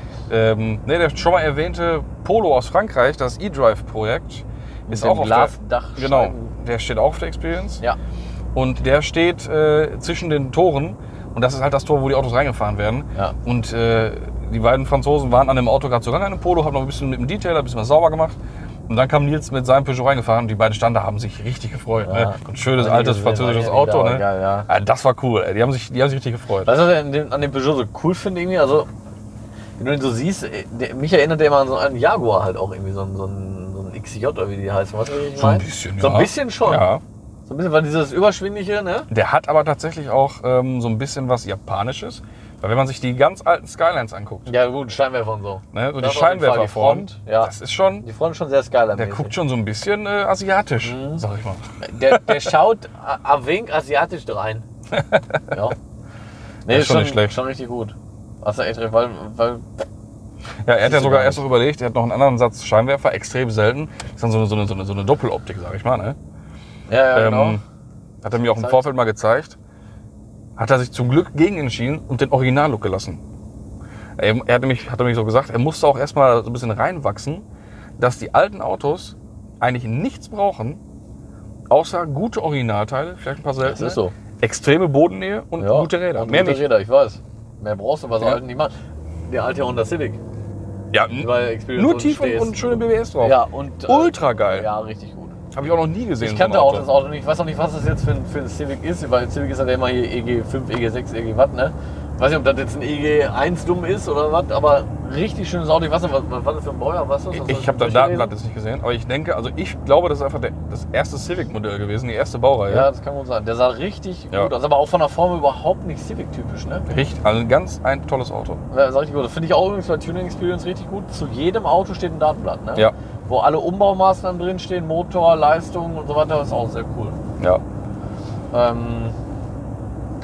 ähm, ne, der schon mal erwähnte Polo aus Frankreich, das E-Drive-Projekt, ist dem auch auf Glasdach der, genau, Scheiben. der steht auch auf der Experience. Ja. Und der steht äh, zwischen den Toren. Und das ist halt das Tor, wo die Autos reingefahren werden. Ja. Und äh, die beiden Franzosen waren an dem Auto gerade zugange an dem Polo, haben noch ein bisschen mit dem Detailer ein bisschen was sauber gemacht. Und dann kam Nils mit seinem Peugeot reingefahren und die beiden Standen da, haben sich richtig gefreut. Ja. Ne? Und schönes, War nie altes, gesehen, französisches war nie Auto. da, Ne? geil, ja. Ja, das war cool. Ey. Die haben sich, die haben sich richtig gefreut. Weißt du, was ich an dem, an dem Peugeot so cool finde irgendwie? Also, wenn du ihn so siehst, der, mich erinnert der immer an so einen Jaguar halt auch irgendwie, so ein, so ein, so ein X J oder wie die heißen. Weißt du, wie ich So ein meine? bisschen, So ein ja. bisschen schon. Ja. So ein bisschen, weil dieses Überschwingliche, ne? Der hat aber tatsächlich auch ähm, so ein bisschen was Japanisches. Weil wenn man sich die ganz alten Skylines anguckt, Ja gut, Scheinwerfer und so. ne, so die Das auf jeden Fall, Scheinwerferform, die Front, ja. das ist schon, Die Front ist schon sehr Skyline. der guckt schon so ein bisschen äh, asiatisch, Mhm. sag ich mal. Der, der schaut a- a wenig asiatisch rein. Ja. Nee, ist schon nicht schlecht. Schon richtig gut. Hast du echt recht, weil, weil Ja, er hat ja Siehst du sogar gar erst noch überlegt, er hat noch einen anderen Satz Scheinwerfer, extrem selten. Das ist dann so eine, so eine, so eine, so eine Doppeloptik, sag ich mal. Ne? ja, ja, genau. Ähm, hat er mir auch im Zeigt. Vorfeld mal gezeigt. Hat er sich zum Glück gegen entschieden und den Originallook gelassen. Er, er hat, nämlich, hat nämlich so gesagt, er musste auch erstmal so ein bisschen reinwachsen, dass die alten Autos eigentlich nichts brauchen, außer gute Originalteile, vielleicht ein paar Das seltene, ist so. extreme Bodennähe und Ja, gute Räder. Und Mehr gute nicht. Räder, ich weiß. Mehr brauchst du bei so Ja. alten nicht machen. Der alte Honda Civic. Ja, Bei Experience nur und tief und, stehst. und schöne B W S drauf. Ja, und. Ultra geil. Ja, richtig gut. Habe ich auch noch nie gesehen. Ich so kannte ein auch das Auto nicht. Ich weiß auch nicht, was das jetzt für ein, für ein Civic ist, weil Civic ist ja immer hier E G fünf, E G sechs, E G Watt, ne? Ich weiß nicht, ob das jetzt ein E G eins dumm ist oder was, aber richtig schönes Auto. Ich weiß nicht, was, was war das für ein Baujahr? Was ist das? Ich habe das Datenblatt jetzt nicht gesehen, aber ich denke, also ich glaube, das ist einfach der, das erste Civic-Modell gewesen, die erste Baureihe. Ja, das kann gut sein. Der sah richtig Ja. gut aus, aber auch von der Form überhaupt nicht Civic-typisch, ne? Richtig, also ein ganz ein tolles Auto. Ja, sag ich gut. Das finde ich auch übrigens bei Tuning Experience richtig gut. Zu jedem Auto steht ein Datenblatt, ne? Ja. Wo alle Umbaumaßnahmen drinstehen, Motor, Leistung und so weiter, das ist auch sehr cool. Ja. Ähm,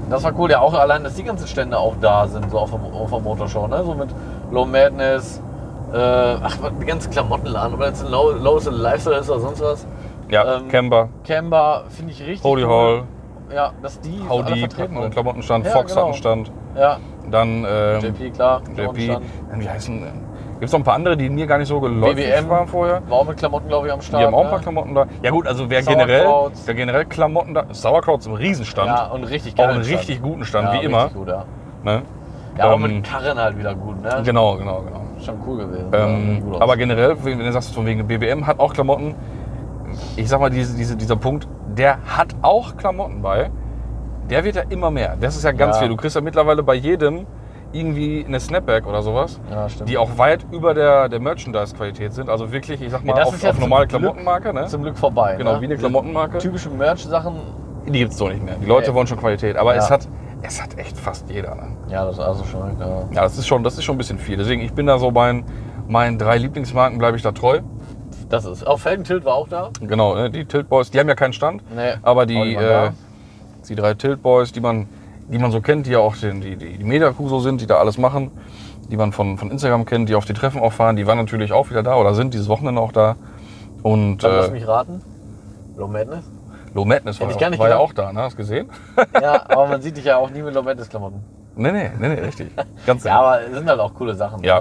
Das war cool, ja auch allein, dass die ganzen Stände auch da sind, so auf der, auf der Motorshow, ne? So mit Low Madness, äh, ach, die ganzen Klamottenladen, ob jetzt ein Low, Low Lifestyle ist oder sonst was. Ja, Ähm, Camber, Camber finde ich richtig Holy cool. Hall, Ja, dass die so alle Howdy, vertreten einen sind. Klamottenstand, Ja, Fox genau. hat einen Stand. Ja, Dann ähm, J P, klar. J P, Klamottenstand. wie heißen, gibt es noch ein paar andere, die mir gar nicht so geläufig B B M waren vorher? war auch mit Klamotten, glaube ich, am Start. Die haben auch ein paar ne? Klamotten da. Ja gut, also wer generell, Sauerkrauts. wer generell Klamotten da, Sauerkraut ist ein Riesenstand, Ja, und richtig auch geil. einen richtig guten Stand, ja, wie richtig immer. Gut, ja, Ne? ja aber Ähm, mit Karren halt wieder gut, ne? Genau, genau, genau. Schon cool gewesen. Ähm, Ja, gut aus. aber generell, wenn du sagst, von wegen B B M hat auch Klamotten, ich sag mal, diese, diese, dieser Punkt, der hat auch Klamotten bei, der wird ja immer mehr. Das ist ja ganz Ja. viel. Du kriegst ja mittlerweile bei jedem irgendwie eine Snapback oder sowas, Ja, stimmt. die auch weit über der, der Merchandise-Qualität sind. Also wirklich, ich sag mal, Ja, das auf, ist ja auf zum normale Glück- Klamottenmarke. Ne? Zum Glück vorbei. Genau, ne? wie eine Diese Klamottenmarke. Typische Merch-Sachen, Die gibt es so nicht mehr. Die Leute Nee. wollen schon Qualität. Aber Ja. es, hat, es hat echt fast jeder. Ne? ja, das ist also schon. Ja. Ja, das ist, schon, das ist schon ein bisschen viel. Deswegen, ich bin da so bei meinen drei Lieblingsmarken, bleibe ich da treu. Das ist. Auch Felgentilt war auch da. Genau, ne? Die Tilt Boys, die haben ja keinen Stand. Nee, Aber auch die, nicht mal äh, da. die drei Tilt Boys, die man, die man so kennt, die ja auch den, die, die, die Media Crew so sind, die da alles machen, die man von, von Instagram kennt, die auf die Treffen auch fahren, die waren natürlich auch wieder da oder sind dieses Wochenende auch da. Und Dann lass äh, mich raten. Low Madness? Low Madness war, Hätte ich auch, gar nicht war ja gedacht. auch da, ne? Hast du gesehen? Ja, aber man sieht dich ja auch nie mit Low Madness Klamotten. Nee, nee, nee, nee, richtig. Ganz Ja, aber es sind halt auch coole Sachen. Ja. Ne?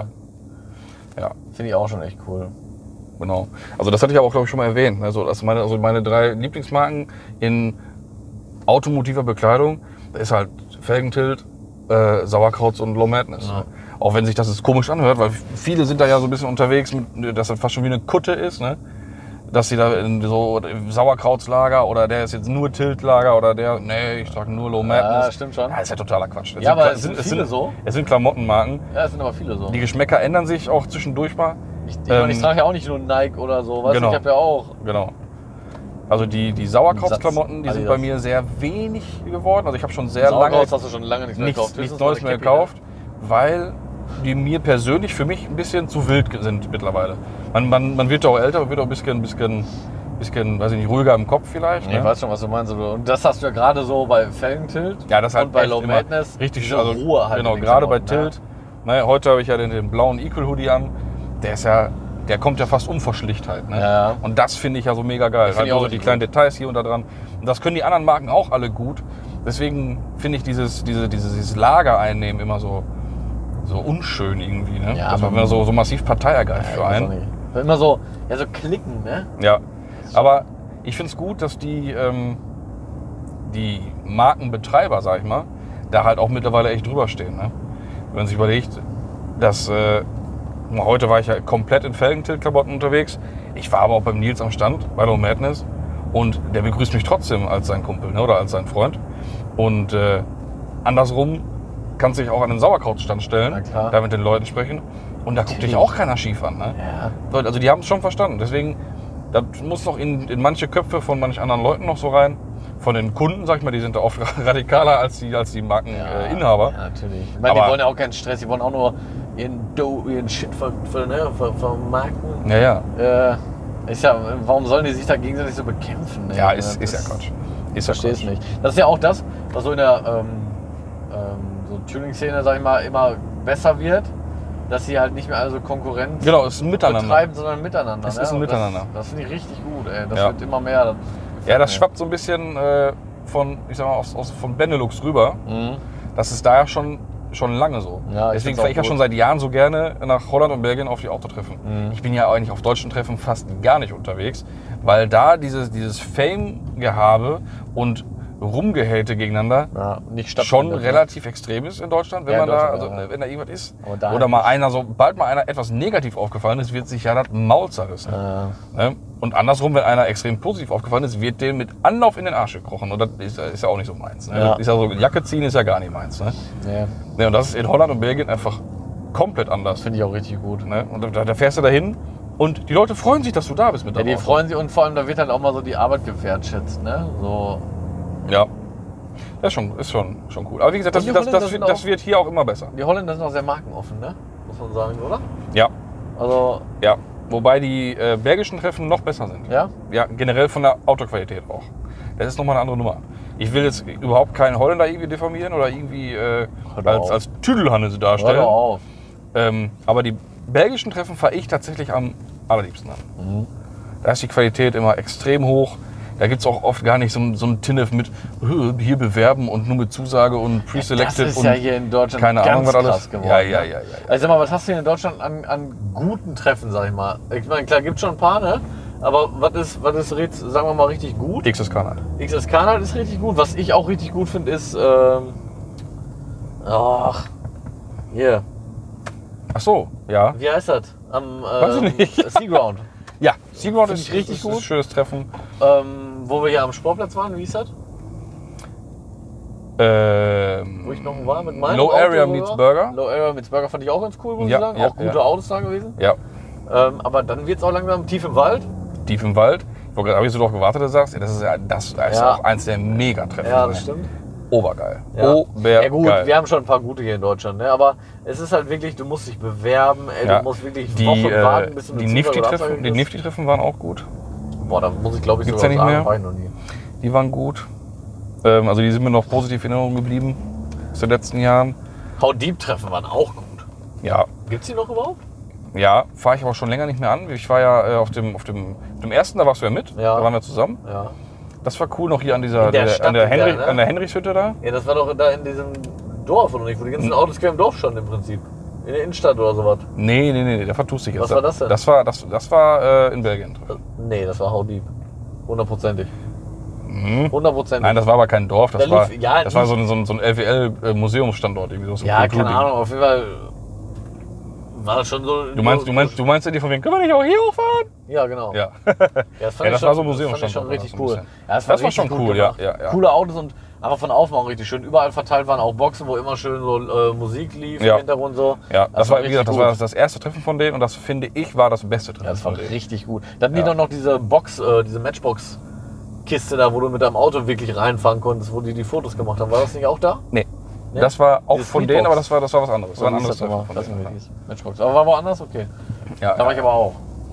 Ja, Finde ich auch schon echt cool. genau. Also das hatte ich aber auch, glaube ich, schon mal erwähnt. Also, das meine, also meine drei Lieblingsmarken in automotiver Bekleidung, da ist halt Felgentilt, äh, Sauerkrauts und Low Madness. Ja. Auch wenn sich das jetzt komisch anhört, weil viele sind da ja so ein bisschen unterwegs, mit, dass das fast schon wie eine Kutte ist, ne? Dass sie da in so Sauerkrautslager oder der ist jetzt nur Tiltlager oder der, nee, ich trage nur Low Madness. Ja, stimmt schon. Ja, ist ja totaler Quatsch. Es Ja, aber Kla- es sind es viele so. Es sind Klamottenmarken. Ja, es sind aber viele so. Die Geschmäcker ändern sich auch zwischendurch mal. Ich, ich meine, ich Ähm, trage ja auch nicht nur Nike oder so. Weißt du, genau. ich habe ja auch. Genau. Also die, die Sauerkrautsklamotten, die Satz sind bei Adidas. mir sehr wenig geworden. Also ich habe schon sehr lange Sauerkraut hast du schon lange nichts mehr nichts, gekauft. nichts Höchstens Neues mal mehr eine Cappy, gekauft, weil die mir persönlich für mich ein bisschen zu wild sind mittlerweile. Man, man, man wird auch älter, man wird auch ein bisschen, bisschen, bisschen, weiß ich nicht, ruhiger im Kopf vielleicht. Ne? Ich Ne? weiß schon, was du meinst. Und das hast du ja gerade so bei Felgentilt. Ja, das halt und bei echt Low immer Madness. richtig, diese also Ruhe halt. genau, in den gerade bei Klamotten, Tilt. Ne, heute habe ich ja den, den blauen Equal Hoodie an. Der ist ja, der kommt ja fast um vor Schlichtheit. Ne? Ja, ja. Und das finde ich ja so mega geil. Ich find Halt ich auch so die richtig kleinen Details hier und da dran. Und das können die anderen Marken auch alle gut. Deswegen finde ich dieses, diese, dieses, dieses Lager einnehmen immer so, so unschön irgendwie. Ne? Ja, Dass man aber- immer so, so massiv Partei ergreift für Ja, ich weiß auch einen. nicht. Das ist immer so, ja, so klicken, ne? Ja. Aber ich finde es gut, dass die, ähm, die Markenbetreiber, sag ich mal, da halt auch mittlerweile echt drüber stehen. Ne? Wenn man sich überlegt, dass äh, heute war ich ja komplett in Felgentilt-Klamotten unterwegs. Ich war aber auch beim Nils am Stand bei Low Madness und der begrüßt mich trotzdem als sein Kumpel, ne, oder als sein Freund. Und äh, andersrum kannst du dich auch an den Sauerkrautstand stellen, Na klar. da mit den Leuten sprechen und da guckt dich auch keiner schief an. Ne? Ja. Also die haben es schon verstanden. Deswegen, das muss noch in, in manche Köpfe von manch anderen Leuten noch so rein. Von den Kunden, sag ich mal, die sind da oft radikaler als die, als die Markeninhaber. Ja, natürlich. Ich meine, die Aber- wollen ja auch keinen Stress, die wollen auch nur ihren, Do, ihren Shit ver, ver, ne, ver, vermarkten. Ja, ja. Äh, ist ja, warum sollen die sich da gegenseitig so bekämpfen? Ne? Ja, ist, ist ja Das- Quatsch. Ich Ist ja verstehe es Quatsch. nicht. Das ist ja auch das, was so in der ähm, ähm, so Tuning-Szene, sag ich mal, immer besser wird, dass sie halt nicht mehr alle so Konkurrenz Genau, es ist ein Miteinander. betreiben, sondern miteinander. Es ne? ist ein Und Miteinander. Das, das finde ich richtig gut, ey. Das Ja. wird immer mehr. Das Ja, das gefällt schwappt so ein bisschen äh, von, ich sag mal, aus, aus, von Benelux rüber. mir. Mhm. Das ist da ja schon, schon lange so. Ja, ich Deswegen find's fahre auch ich ja gut. schon seit Jahren so gerne nach Holland und Belgien auf die Autotreffen. Mhm. Ich bin ja eigentlich auf deutschen Treffen fast gar nicht unterwegs, weil da dieses, dieses Fame-Gehabe und Rumgehate gegeneinander Ja, nicht schon stattfindet, ne? relativ extrem ist in Deutschland, wenn Ja, man in da, Deutschland, also ja. wenn da irgendwas ist. Aber da Oder halt mal nicht. einer, sobald mal einer etwas negativ aufgefallen ist, wird sich ja das Maul zerrissen. Äh, Ne? Und andersrum, wenn einer extrem positiv aufgefallen ist, wird dem mit Anlauf in den Arsch gekrochen. Und das ist, ist ja auch nicht so meins. Ne? Ja. Das ist ja so, Jacke ziehen ist ja gar nicht meins. Ne? nee, Ne, und das ist in Holland und Belgien einfach komplett anders. finde ich auch richtig gut. Ne? Und da, da fährst du dahin und die Leute freuen sich, dass du da bist mit Ja, deinem die Auto. freuen sich und vor allem, da wird halt auch mal so die Arbeit gewertschätzt, ne? So, Ja. Das ist schon, ist schon, schon cool. Aber wie gesagt, das, Und die das, das, Holländer das, sind wird- das auch- wird hier auch immer besser. die Holländer sind auch sehr markenoffen, ne? Muss man sagen, oder? Ja, Also, ja. Wobei die äh, belgischen Treffen noch besser sind. ja? Ja, generell von der Autoqualität auch. Das ist nochmal eine andere Nummer. Ich will jetzt überhaupt keinen Holländer irgendwie diffamieren oder irgendwie äh, als, auf. als Tüdelhanne Hör darstellen. doch auf. Ähm, aber die belgischen Treffen fahre ich tatsächlich am allerliebsten an. Mhm. Da ist die Qualität immer extrem hoch. Da gibt es auch oft gar nicht so, so ein Tinnef mit äh, hier bewerben und nur mit Zusage und Preselected. Das ist und ja hier in Deutschland keine ganz Ahnung, was alles. krass geworden. Ja, ja, ne? ja, ja, ja. Also sag mal, was hast du hier in Deutschland an, an guten Treffen, sag ich mal? Ich meine, klar, gibt schon ein paar, ne? Aber was ist, was ist, red- sagen wir mal, richtig gut? X S Kanal. X S Kanal ist richtig gut. Was ich auch richtig gut finde, ist, ähm, ach, hier, Ach so, ja. wie heißt das? Am, Weiß ich ähm, nicht. Seaground. Ja, Seaground Find ist ich richtig ist, gut. Ist ein schönes Treffen. ähm, wo wir hier am Sportplatz waren, wie ist das? Ähm, Wo ich noch war mit meinem Low Auto Area sogar. Meets Burger. Low Area Meets Burger fand ich auch ganz cool, muss Ja, ich sagen. ja, auch gute ja. Autos da gewesen. Ja, Ähm, aber dann wird es auch langsam tief im Wald. tief im Wald. Ich wollte gerade, habe ich so drauf gewartet, dass du sagst, ja, das ist, ja, das ist Ja. auch eins der Megatreffen. Ja, das stimmt. Obergeil. Ja. Obergeil. Ja gut, wir haben schon ein paar gute hier in Deutschland, ne? Aber es ist halt wirklich, du musst dich bewerben, ey, Ja. du musst wirklich die, Wochen äh, warten, bis du eine die Zusage oder Nifty-Treffen Absage die kriegst. Nifty-Treffen waren auch gut. Boah, da muss ich glaube ich Gibt's sogar ja nicht sagen, mehr? war ich noch nie. Die waren gut. Ähm, also die sind mir noch positiv in Erinnerung geblieben aus den letzten Jahren. How Deep Treffen waren auch gut. Ja, Gibt's die noch überhaupt? ja, fahre ich aber schon länger nicht mehr an. Ich war ja äh, auf, dem, auf, dem, auf dem ersten, da warst du ja mit. Ja. Da waren wir zusammen. Ja. Das war cool, noch hier an dieser In der der, Stadt, an, der in der, Henrich, ne? an der Henrichshütte da. Ja, das war doch da in diesem Dorf, oder nicht? Wo die ganzen Autos quer im Dorf standen im Prinzip. In der Innenstadt oder sowas. Nee, nee, nee, da vertust dich jetzt. Was war das denn? Das war, das, das war äh, in Belgien. Nee, das war How Deep. Hundertprozentig. Mhm. Hundertprozentig. Nein, das war aber kein Dorf, das Da war, lief- ja, das war so nicht- ein, so ein, so ein L W L-Museumsstandort. Irgendwie so ein Ja, Kulturding. keine Ahnung, auf jeden Fall war das schon so. Du meinst, du meinst, du meinst ja die von wegen, können wir nicht auch hier hochfahren? Ja, genau. Ja. Ja, das, fand Ja, ich das schon, war so ein das fand ich Museumsstandort, schon war richtig das so ein cool. bisschen. Ja, Das war richtig schon gut cool, ja, gemacht. ja, ja. Coole Autos und aber von Aufmachung richtig schön. Überall verteilt waren auch Boxen, wo immer schön so äh, Musik lief Ja. im Hintergrund so. Ja, das, war, wie gesagt, das richtig war gut. das erste Treffen von denen und das finde ich war das beste Treffen Ja, das war von denen. richtig gut. Dann die Ja. doch noch diese Box, äh, diese Matchbox-Kiste da, wo du mit deinem Auto wirklich reinfahren konntest, wo die die Fotos gemacht haben. War das nicht auch da? Nee. Nee? Das war auch Diese von Speedbox. denen, aber das war, das war was anderes. Das war ein Oder wie anderes hieß das Treffen nochmal? von Lass mich denen. nicht hieß. Matchbox. Aber war woanders? Okay. Ja, Da war ich ja, aber auch.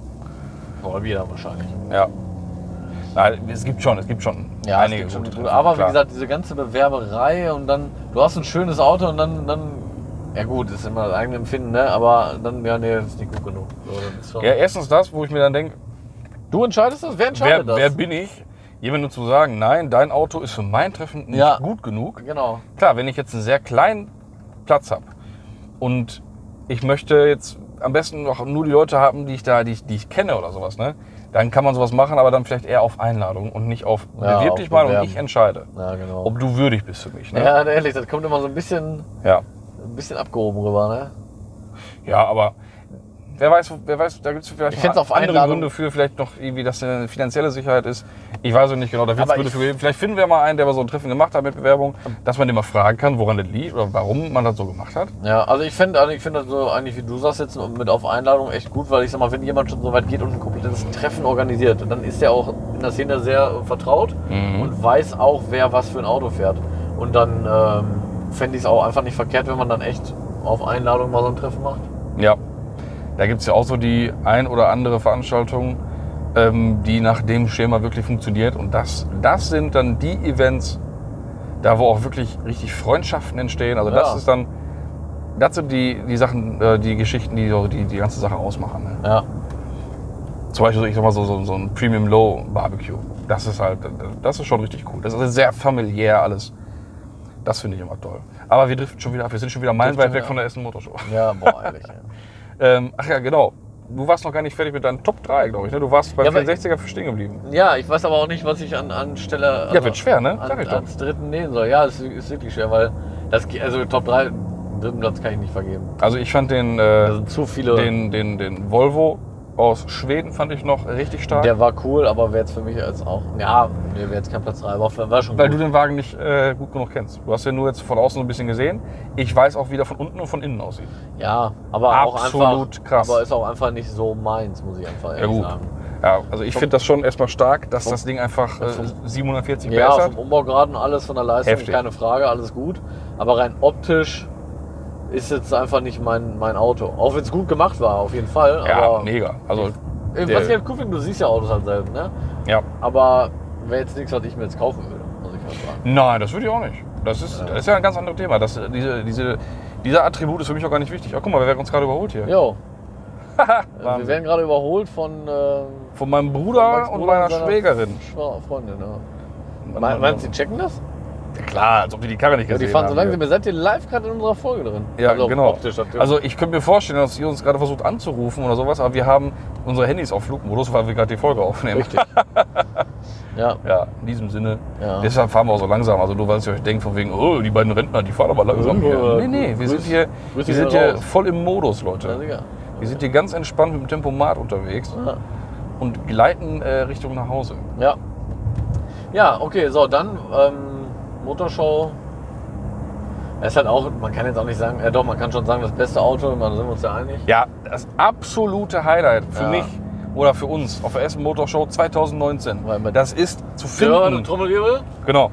Oder wieder wahrscheinlich. ja. Nein, es gibt schon, es gibt schon Ja, einige es gibt schon gute die gute. Treffen, Aber klar. wie gesagt, diese ganze Bewerberei und dann, du hast ein schönes Auto und dann, dann ja gut, ist immer das eigene Empfinden, ne? Aber dann, ja, nee, das ist nicht gut genug. So, das ist schon Ja, erstens das, wo ich mir dann denke, du entscheidest das? Wer entscheidet wer, das? wer bin ich, jemandem zu sagen, nein, dein Auto ist für mein Treffen nicht Ja. gut genug. Genau. Klar, wenn ich jetzt einen sehr kleinen Platz habe und ich möchte jetzt am besten noch nur die Leute haben, die ich da, die ich, die ich kenne oder sowas, ne? Dann kann man sowas machen, aber dann vielleicht eher auf Einladung und nicht auf Ja, bewirb auf dich mal und Bewerben. ich entscheide, Ja, genau. ob du würdig bist für mich. Ne? Ja, ehrlich, das kommt immer so ein bisschen, Ja. ein bisschen abgehoben rüber, ne? Ja, aber wer weiß, wer weiß, da gibt es vielleicht Ich find's noch auf andere Einladung- Gründe für, vielleicht noch irgendwie, dass eine finanzielle Sicherheit ist. Ich weiß es nicht genau, da wird es Aber Gründe ich- für geben. Vielleicht finden wir mal einen, der mal so ein Treffen gemacht hat mit Bewerbung, dass man den mal fragen kann, woran das liegt oder warum man das so gemacht hat. Ja, also ich finde also ich finde das so eigentlich, wie du sagst jetzt, mit auf Einladung echt gut, weil ich sag mal, wenn jemand schon so weit geht und ein komplettes Treffen organisiert, dann ist der auch in der Szene sehr vertraut Mhm. und weiß auch, wer was für ein Auto fährt. Und dann ähm, fände ich es auch einfach nicht verkehrt, wenn man dann echt auf Einladung mal so ein Treffen macht. Ja, da gibt es ja auch so die ein oder andere Veranstaltung, ähm, die nach dem Schema wirklich funktioniert. Und das, das sind dann die Events, da wo auch wirklich richtig Freundschaften entstehen. Also das Ja. ist dann, das sind die, die Sachen, äh, die Geschichten, die so die, die ganze Sache ausmachen. Ne? Ja. Zum Beispiel, so, ich sag mal, so, so, so ein Premium Low Barbecue. Das ist halt, das ist schon richtig cool. Das ist sehr familiär alles. Das finde ich immer toll. Aber wir driften schon wieder ab. Wir sind schon wieder meilenweit schon weg wieder von der Essen Motorshow. Ja, boah, ehrlich. Ja. Ähm, ach ja, genau. Du warst noch gar nicht fertig mit deinen Top drei, glaube ich. Ne? Du warst beim Ja, aber- vierundsechziger für stehen geblieben. Ja, ich weiß aber auch nicht, was ich an, an Stelle. Ja, wird schwer, ne? An, Sag ich doch. ans dritten nehmen soll. Ja, es ist wirklich schwer, weil das, also Top drei, dritten Platz kann ich nicht vergeben. Also ich fand den, Da äh, sind zu viele. den, den, den Volvo aus Schweden fand ich noch richtig stark. Der war cool, aber wäre jetzt für mich als auch. Ja, nee, wäre jetzt kein Platz drei, aber war schon weil gut. du den Wagen nicht äh, gut genug kennst. Du hast ja nur jetzt von außen so ein bisschen gesehen. Ich weiß auch, wie der von unten und von innen aussieht. Ja, aber auch Absolut einfach. krass. Aber ist auch einfach nicht so meins, muss ich einfach Ja ehrlich gut. sagen. Ja, also ich finde das schon erstmal stark, dass Vom- das Ding einfach äh, vom- siebenhundertvierzig Ja, PS hat. vom Umbaugrad und alles von der Leistung, Heftig. keine Frage, alles gut. Aber rein optisch ist jetzt einfach nicht mein, mein Auto. Auch wenn es gut gemacht war, auf jeden Fall. Ja, aber mega. Also, Äh, der- was ich halt cool finde, du siehst ja Autos halt selten, ne? ja. Aber wäre jetzt nichts, was ich mir jetzt kaufen würde, muss ich mal sagen. Nein, das würde ich auch nicht. Das ist ja, das ist ja ein ganz anderes Thema. Das, diese, diese, dieser Attribut ist für mich auch gar nicht wichtig. Ach, guck mal, wir werden uns gerade überholt hier. Jo. Wir Wahnsinn. werden gerade überholt von, äh, Von meinem Bruder von Max und Bruder meiner seiner Schwägerin. Schwa- Freundin, ja. Me- Meinst du, die checken das? Ja, klar, als ob die die Karre nicht Ja, gesehen die fahren so haben. langsam. Ihr seid ihr live gerade in unserer Folge drin. Ja, also genau. Optisch natürlich. Also ich könnte mir vorstellen, dass ihr uns gerade versucht anzurufen oder sowas, aber wir haben unsere Handys auf Flugmodus, weil wir gerade die Folge aufnehmen. Richtig. Ja. Ja, in diesem Sinne. Ja. Deshalb fahren wir auch so langsam. Also nur weil ihr euch denkt von wegen, oh, die beiden Rentner, die fahren aber langsam hier. Ja, Nee, nee, wir grüß- sind hier, grüß wir Sie sind hier hier raus. voll im Modus, Ja, Leute. sicher. Wir sind hier ganz entspannt mit dem Tempomat unterwegs Ja. und gleiten äh, Richtung nach Hause. Ja. Ja, okay, so, dann ähm, Motorshow. Es ist halt auch, man kann jetzt auch nicht sagen, ja doch, man kann schon sagen, das beste Auto, da sind wir uns ja einig. Ja, das absolute Highlight für Ja. mich oder für uns auf der Essen Motor Show zwanzig neunzehn. Weil mit- Das ist zu Ja, finden. Trommelwirbel Genau.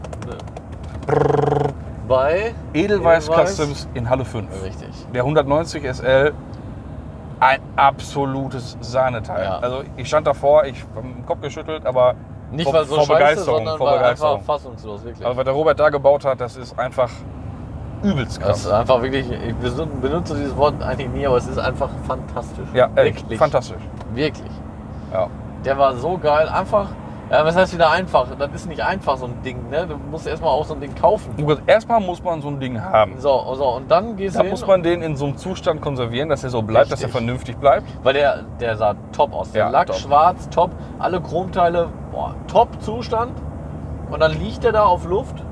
bei Edelweiss Edelweiss. Customs in Halle fünf. Richtig. Der hundertneunzig S L, ein absolutes Sahneteil. Ja. Also ich stand davor, ich habe den Kopf geschüttelt, aber Nicht vor, weil so vor scheiße, Begeisterung, sondern vor weil Begeisterung. einfach fassungslos, wirklich. Aber was der Robert da gebaut hat, das ist einfach übelst Das krass. ist einfach wirklich, ich benutze dieses Wort eigentlich nie, aber es ist einfach fantastisch. Ja, echt, wirklich. fantastisch. Wirklich. Ja. Der war so geil, einfach. Ja, was heißt wieder einfach? Das ist nicht einfach so ein Ding, ne? Du musst erstmal auch so ein Ding kaufen. Und erstmal muss man so ein Ding haben. So, so und dann gehst Da du hin, muss man den in so einem Zustand konservieren, dass er so bleibt, dass er Richtig. vernünftig bleibt. weil der, der sah top aus. Der Ja, Lack top. schwarz, top, alle Chromteile, boah, top Zustand. Und dann liegt der da auf Luft.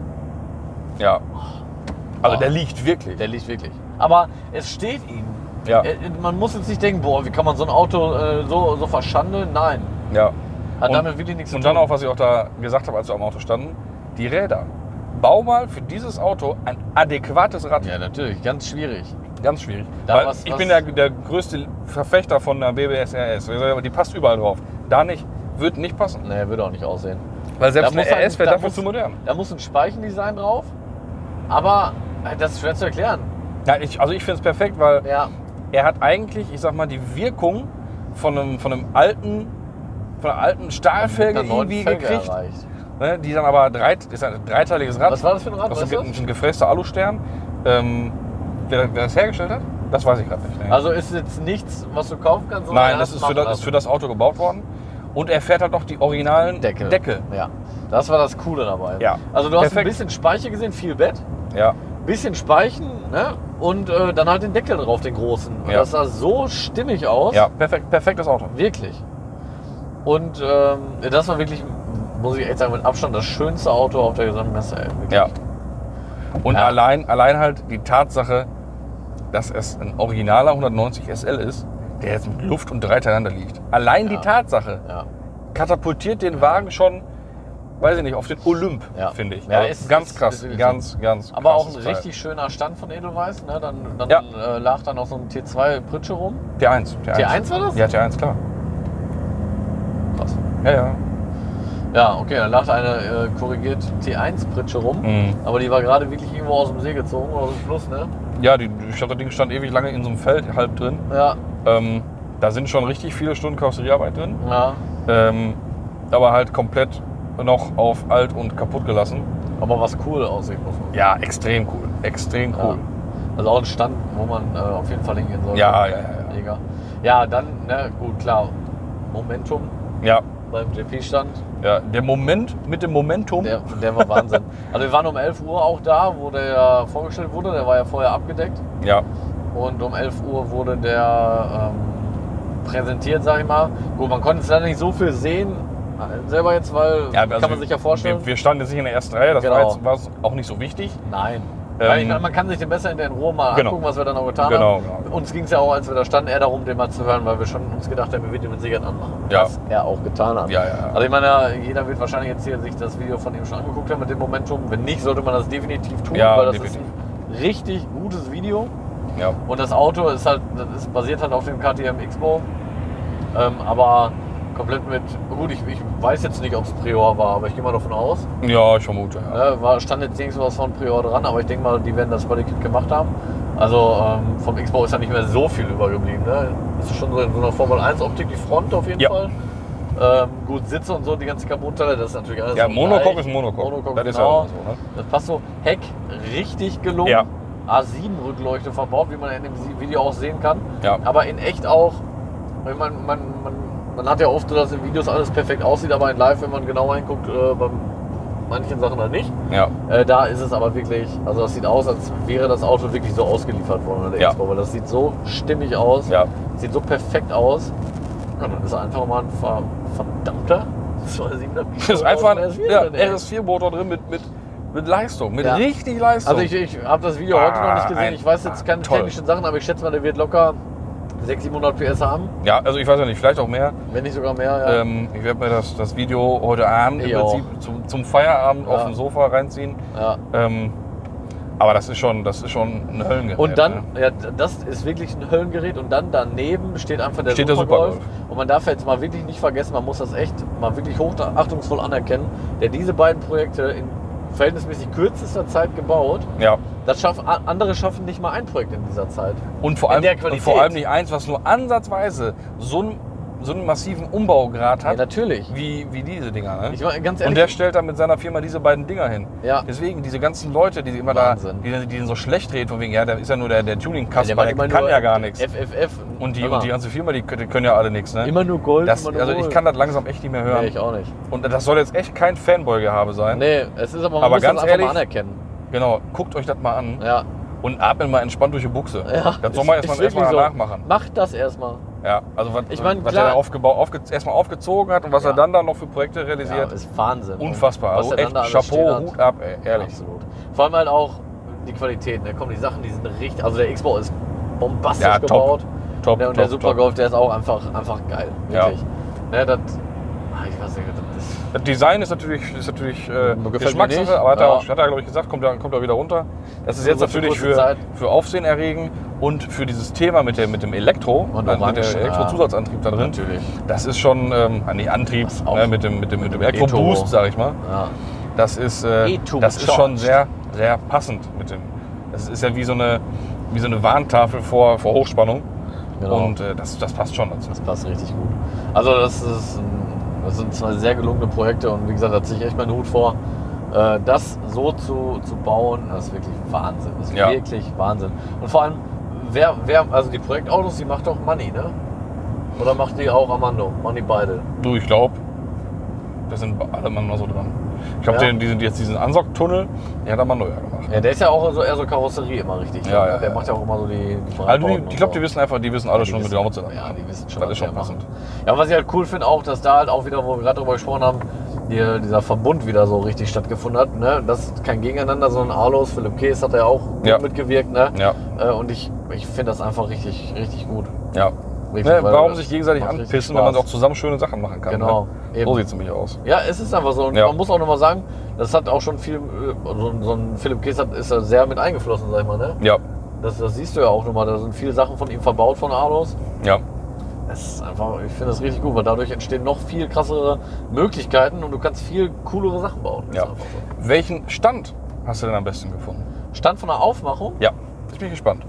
Ja. Also Boah. der liegt wirklich. Der liegt wirklich. Aber es steht ihm. Ja. Äh, Man muss jetzt nicht denken, boah, wie kann man so ein Auto äh, so, so verschandeln? Nein. Ja. Hat Und- damit wirklich nichts zu Und tun. dann auch, was ich auch da gesagt habe, als wir am Auto standen, die Räder. Bau mal für dieses Auto ein adäquates Rad. Ja, natürlich, ganz schwierig. Ganz schwierig. Da Weil was- ich was- bin der, der größte Verfechter von der B B S R S. Die passt überall drauf. Da nicht, wird nicht passen. Nee, würde auch nicht aussehen. Weil selbst Da muss eine halt- R S wäre da dafür muss- zu modern. Da muss ein Speichendesign drauf. Aber äh, das ist schwer zu erklären. Ja, ich, also ich finde es perfekt, weil Ja, er hat eigentlich, ich sag mal, die Wirkung von einem, von einem alten, von einer alten Stahlfelge mit einer neuen irgendwie Felge gekriegt. erreicht. Ne, die dann aber drei, ist ein dreiteiliges Rad. Was war das für ein Rad? Das ist Weißt ein, du ge- das? ein gefräster Alustern. Ähm, wer, wer das hergestellt hat, das weiß ich gerade nicht. Ne? Also ist jetzt nichts, was du kaufen kannst? sondern Nein, er das hat ist für machen das, ist für das Auto gebaut worden. Und er fährt halt noch die originalen Deckel. Deckel. Ja, das war das Coole dabei. Ja. Also du hast Perfekt. ein bisschen Speiche gesehen, viel Bett, Ja. bisschen Speichen, ne? Und äh, dann halt den Deckel drauf, den großen. Und Ja. das sah so stimmig aus. Ja, perfekt, perfektes Auto. Wirklich. Und ähm, das war wirklich, muss ich echt sagen, mit Abstand das schönste Auto auf der gesamten Messe. Ey. Wirklich. Ja. Und Ja. allein, allein halt die Tatsache, dass es ein originaler hundertneunzig S L ist, der jetzt mit Luft und dreiteinander liegt. Allein die Ja. Tatsache Ja. katapultiert den Wagen schon, weiß ich nicht, auf den Olymp, Ja. finde ich. Ja, Also ist- ganz ist- krass, ist wirklich ganz, ganz Aber auch krasses ein Teil. richtig schöner Stand von Edelweiss. Ne? Dann dann Ja. äh, lag da noch so ein T zwei Pritsche rum. T eins. T eins war das? Ja, T eins, klar. Krass. Ja, ja. Ja, okay, dann lag da eine äh, korrigiert T eins Pritsche rum. Mhm. Aber die war gerade wirklich irgendwo aus dem See gezogen, aus dem Fluss, ne? Ja, die, ich glaube, das Ding stand ewig lange in so einem Feld halb drin. Ja, Ähm, da sind schon richtig viele Stunden Karosseriearbeit drin. ja. Ähm, aber halt komplett noch auf alt und kaputt gelassen. Aber was cool aussieht, muss man sagen. Ja, extrem cool. Extrem cool. Ja. Also auch ein Stand, wo man äh, auf jeden Fall hingehen sollte. Ja, ja, ja. ja. Mega. Ja, dann, ne, gut, klar. Momentum Ja, beim J P-Stand, ja. Der Moment mit dem Momentum. der, der war Wahnsinn. Also wir waren um elf Uhr auch da, wo der vorgestellt wurde. Der war ja vorher abgedeckt. Ja, Und um elf Uhr wurde der ähm, präsentiert, sag ich mal. Gut, man konnte jetzt leider nicht so viel sehen, äh, selber jetzt, weil ja also kann man sich ja vorstellen. Wir, wir standen jetzt nicht in der ersten Reihe, das Genau. war jetzt war auch nicht so wichtig. Nein. Ähm, Weil ich meine, man kann sich den besser in der Ruhe mal genau. angucken, was wir dann auch getan Genau, haben. genau. Uns ging es ja auch, als wir da standen, eher darum, den mal zu hören, weil wir schon uns gedacht haben, wir werden ihn mit Sicherheit anmachen. Ja. Was er auch getan hat. Ja, ja, ja. Also ich meine, jeder wird wahrscheinlich jetzt hier sich das Video von ihm schon angeguckt haben mit dem Momentum. Wenn nicht, sollte man das definitiv tun, Ja, weil das definitiv. ist ein richtig gutes Video. Ja. Und das Auto ist halt, das ist basiert halt auf dem K T M X-Bo. Ähm, aber komplett mit, gut, ich, ich weiß jetzt nicht, ob es Prior war, aber ich gehe mal davon aus. Ja, ich vermute. Ja. Ne, war, stand jetzt nirgendwo was von Prior dran, aber ich denke mal, die werden das Bodykit gemacht haben. Also ähm, vom X-Bau ist ja nicht mehr so viel übergeblieben. Ne? Das ist schon so in so einer Formel eins Optik, die Front auf jeden Ja. Fall. Ähm, gut, Sitze und so, die ganzen Carbonteile, das ist natürlich alles Ja, so Monocoque gleich. ist Monocoque. Monocoque, Das ist genau. ja immer so, ne? Das passt so. Heck, richtig gelungen. Ja. A sieben Rückleuchte verbaut, wie man in dem Video auch sehen kann. Ja. Aber in echt auch, wenn man, man, man, man hat ja oft so, dass in Videos alles perfekt aussieht, aber in Live, wenn man genau hinguckt, äh, bei manchen Sachen dann nicht. Ja. Äh, da ist es aber wirklich, also das sieht aus, als wäre das Auto wirklich so ausgeliefert worden in der Ja. Expo, weil das sieht so stimmig aus, Ja. sieht so perfekt aus. Ja, dann ist einfach mal ein ver verdammter zwei siebener Das ist einfach ein R S vier ja, drin, ey. R S vier Motor drin mit, mit, mit Leistung, mit Ja. richtig Leistung. Also ich, ich habe das Video heute noch nicht gesehen, ein- ich weiß jetzt keine toll. technischen Sachen, aber ich schätze mal, der wird locker sechshundert, siebenhundert P S haben, ja, also ich weiß ja nicht, vielleicht auch mehr. wenn nicht sogar mehr. Ja. Ähm, ich werde mir das, das Video heute Abend im Ich Prinzip zum, zum Feierabend Ja. auf dem Sofa reinziehen. Ja. Ähm, aber das ist schon, das ist schon ein Höllengerät. Und dann, ne? ja, das ist wirklich ein Höllengerät und dann daneben steht einfach der Steht der Supergolf. Supergolf. Und man darf jetzt mal wirklich nicht vergessen, man muss das echt mal wirklich hochachtungsvoll anerkennen, der diese beiden Projekte in verhältnismäßig kürzester Zeit gebaut. Ja. Das schaffen, andere schaffen nicht mal ein Projekt in dieser Zeit. Und vor, In allem, der und Qualität. vor allem nicht eins, was nur ansatzweise so einen, so einen massiven Umbaugrad Ja, hat, natürlich. wie, wie diese Dinger. Ne? Ich meine, ganz Und ehrlich, der stellt dann mit seiner Firma diese beiden Dinger hin. Ja. Deswegen, diese ganzen Leute, die immer Wahnsinn. da, die, die den so schlecht reden, von wegen, ja, der ist ja nur der, der Tuning-Kasper, der der, macht immer kann nur ja gar nichts. F F F. Und die, immer, und die ganze Firma, die, können- die können ja alle nichts. Ne? immer nur Gold, Das, immer nur also ich Gold. kann das langsam echt nicht mehr hören. Nee, ich auch nicht. Und das soll jetzt echt kein Fanboy-Gehabe sein. Nee, es ist aber, man Aber muss ganz das einfach ehrlich, mal anerkennen. Genau, guckt euch das mal an Ja. und atmet mal entspannt durch die Buchse. Ja, das soll man ist- erstmal ist wirklich erstmal so. danach machen. Macht das erstmal. Ja, also was, Ich mein, was klar- er da aufgebaut, aufge, erstmal aufgezogen hat und was Ja. er dann da noch für Projekte Ja, realisiert, ist Wahnsinn. unfassbar. Was Also der echt dann da alles stehen Chapeau, hat. Hut ab, ey, ehrlich. Absolut. Vor allem halt auch die Qualität. Da kommen die Sachen, die sind richtig. Also der X-Bau ist bombastisch Ja, top. gebaut. Top, Ne, und top, der Supergolf, der ist auch einfach, einfach geil. Ja. Wirklich. Ne, das, ah, ich weiß nicht, das ist. Das Design ist natürlich, ist natürlich äh, Gefällt mir Geschmackssache, nicht. aber hat, Ja. er, auch- hat er, glaube ich, gesagt, kommt er, kommt er wieder runter. Das ist Für jetzt so eine natürlich kurze für, Zeit. für Aufsehen erregen und für dieses Thema mit, der, mit dem Elektro, Und also mit Orange, dem Elektrozusatzantrieb da drin. Natürlich. Das ist schon, ähm, nicht Antrieb, Was auch. ne, mit dem, mit dem, mit dem E-Turbo. Elektro-Boost, sag ich mal. Ja. Das ist, äh, E-Turbo das ist schon charged. sehr, sehr passend mit dem. Das ist ja wie so eine, wie so eine Warntafel vor, vor Hochspannung. Genau. Und äh, das, das passt schon dazu. Das passt richtig gut. Also das, ist ein, das sind zwei sehr gelungene Projekte und wie gesagt, da ziehe ich echt meinen Hut vor. Äh, Das so zu, zu bauen, das ist wirklich Wahnsinn. Das ist Ja. wirklich Wahnsinn. Und vor allem, wer, wer, also die Projektautos, die macht doch Money, ne? Oder macht die auch Armando? Money beide. Du, ich glaube, da sind alle Mann mal so dran. Ich glaube, Ja. den, diesen, jetzt diesen Ansaugtunnel, der hat er mal neuer gemacht. Ja, der ist ja auch so eher so Karosserie immer richtig. Ja, ne? ja, Der ja. macht ja auch immer so die, die Also Breitbauten die, und ich glaube, so. die wissen einfach, die wissen alle Ja, die schon, wissen- mit der Hauptsache. Ja, die wissen schon, Das was ist schon die machen. passend. Ja, was ich halt cool finde auch, dass da halt auch wieder, wo wir gerade drüber gesprochen haben, die, dieser Verbund wieder so richtig stattgefunden hat. Ne? Das ist kein Gegeneinander, sondern Arlos, Philipp Kees hat ja auch gut Ja. mitgewirkt. Ne? Ja, Äh, Und ich, ich finde das einfach richtig, richtig gut. ja. Richtig, Ne, weil warum das sich gegenseitig macht richtig anpissen, wenn man Spaß. auch zusammen schöne Sachen machen kann? Genau, Ne? eben. So sieht es nämlich aus. Ja, es ist einfach so. Und Ja. man muss auch nochmal sagen, das hat auch schon viel, äh, so, so ein Philipp Kees hat, ist da sehr mit eingeflossen, sag ich mal. Ne? Ja, Das, das siehst du ja auch nochmal, da sind viele Sachen von ihm verbaut, von Arlos. ja. Das ist einfach, ich finde das richtig gut, weil dadurch entstehen noch viel krassere Möglichkeiten und du kannst viel coolere Sachen bauen. Das ja. ist einfach so. Welchen Stand hast du denn am besten gefunden? Stand von der Aufmachung. Ja, ich bin gespannt.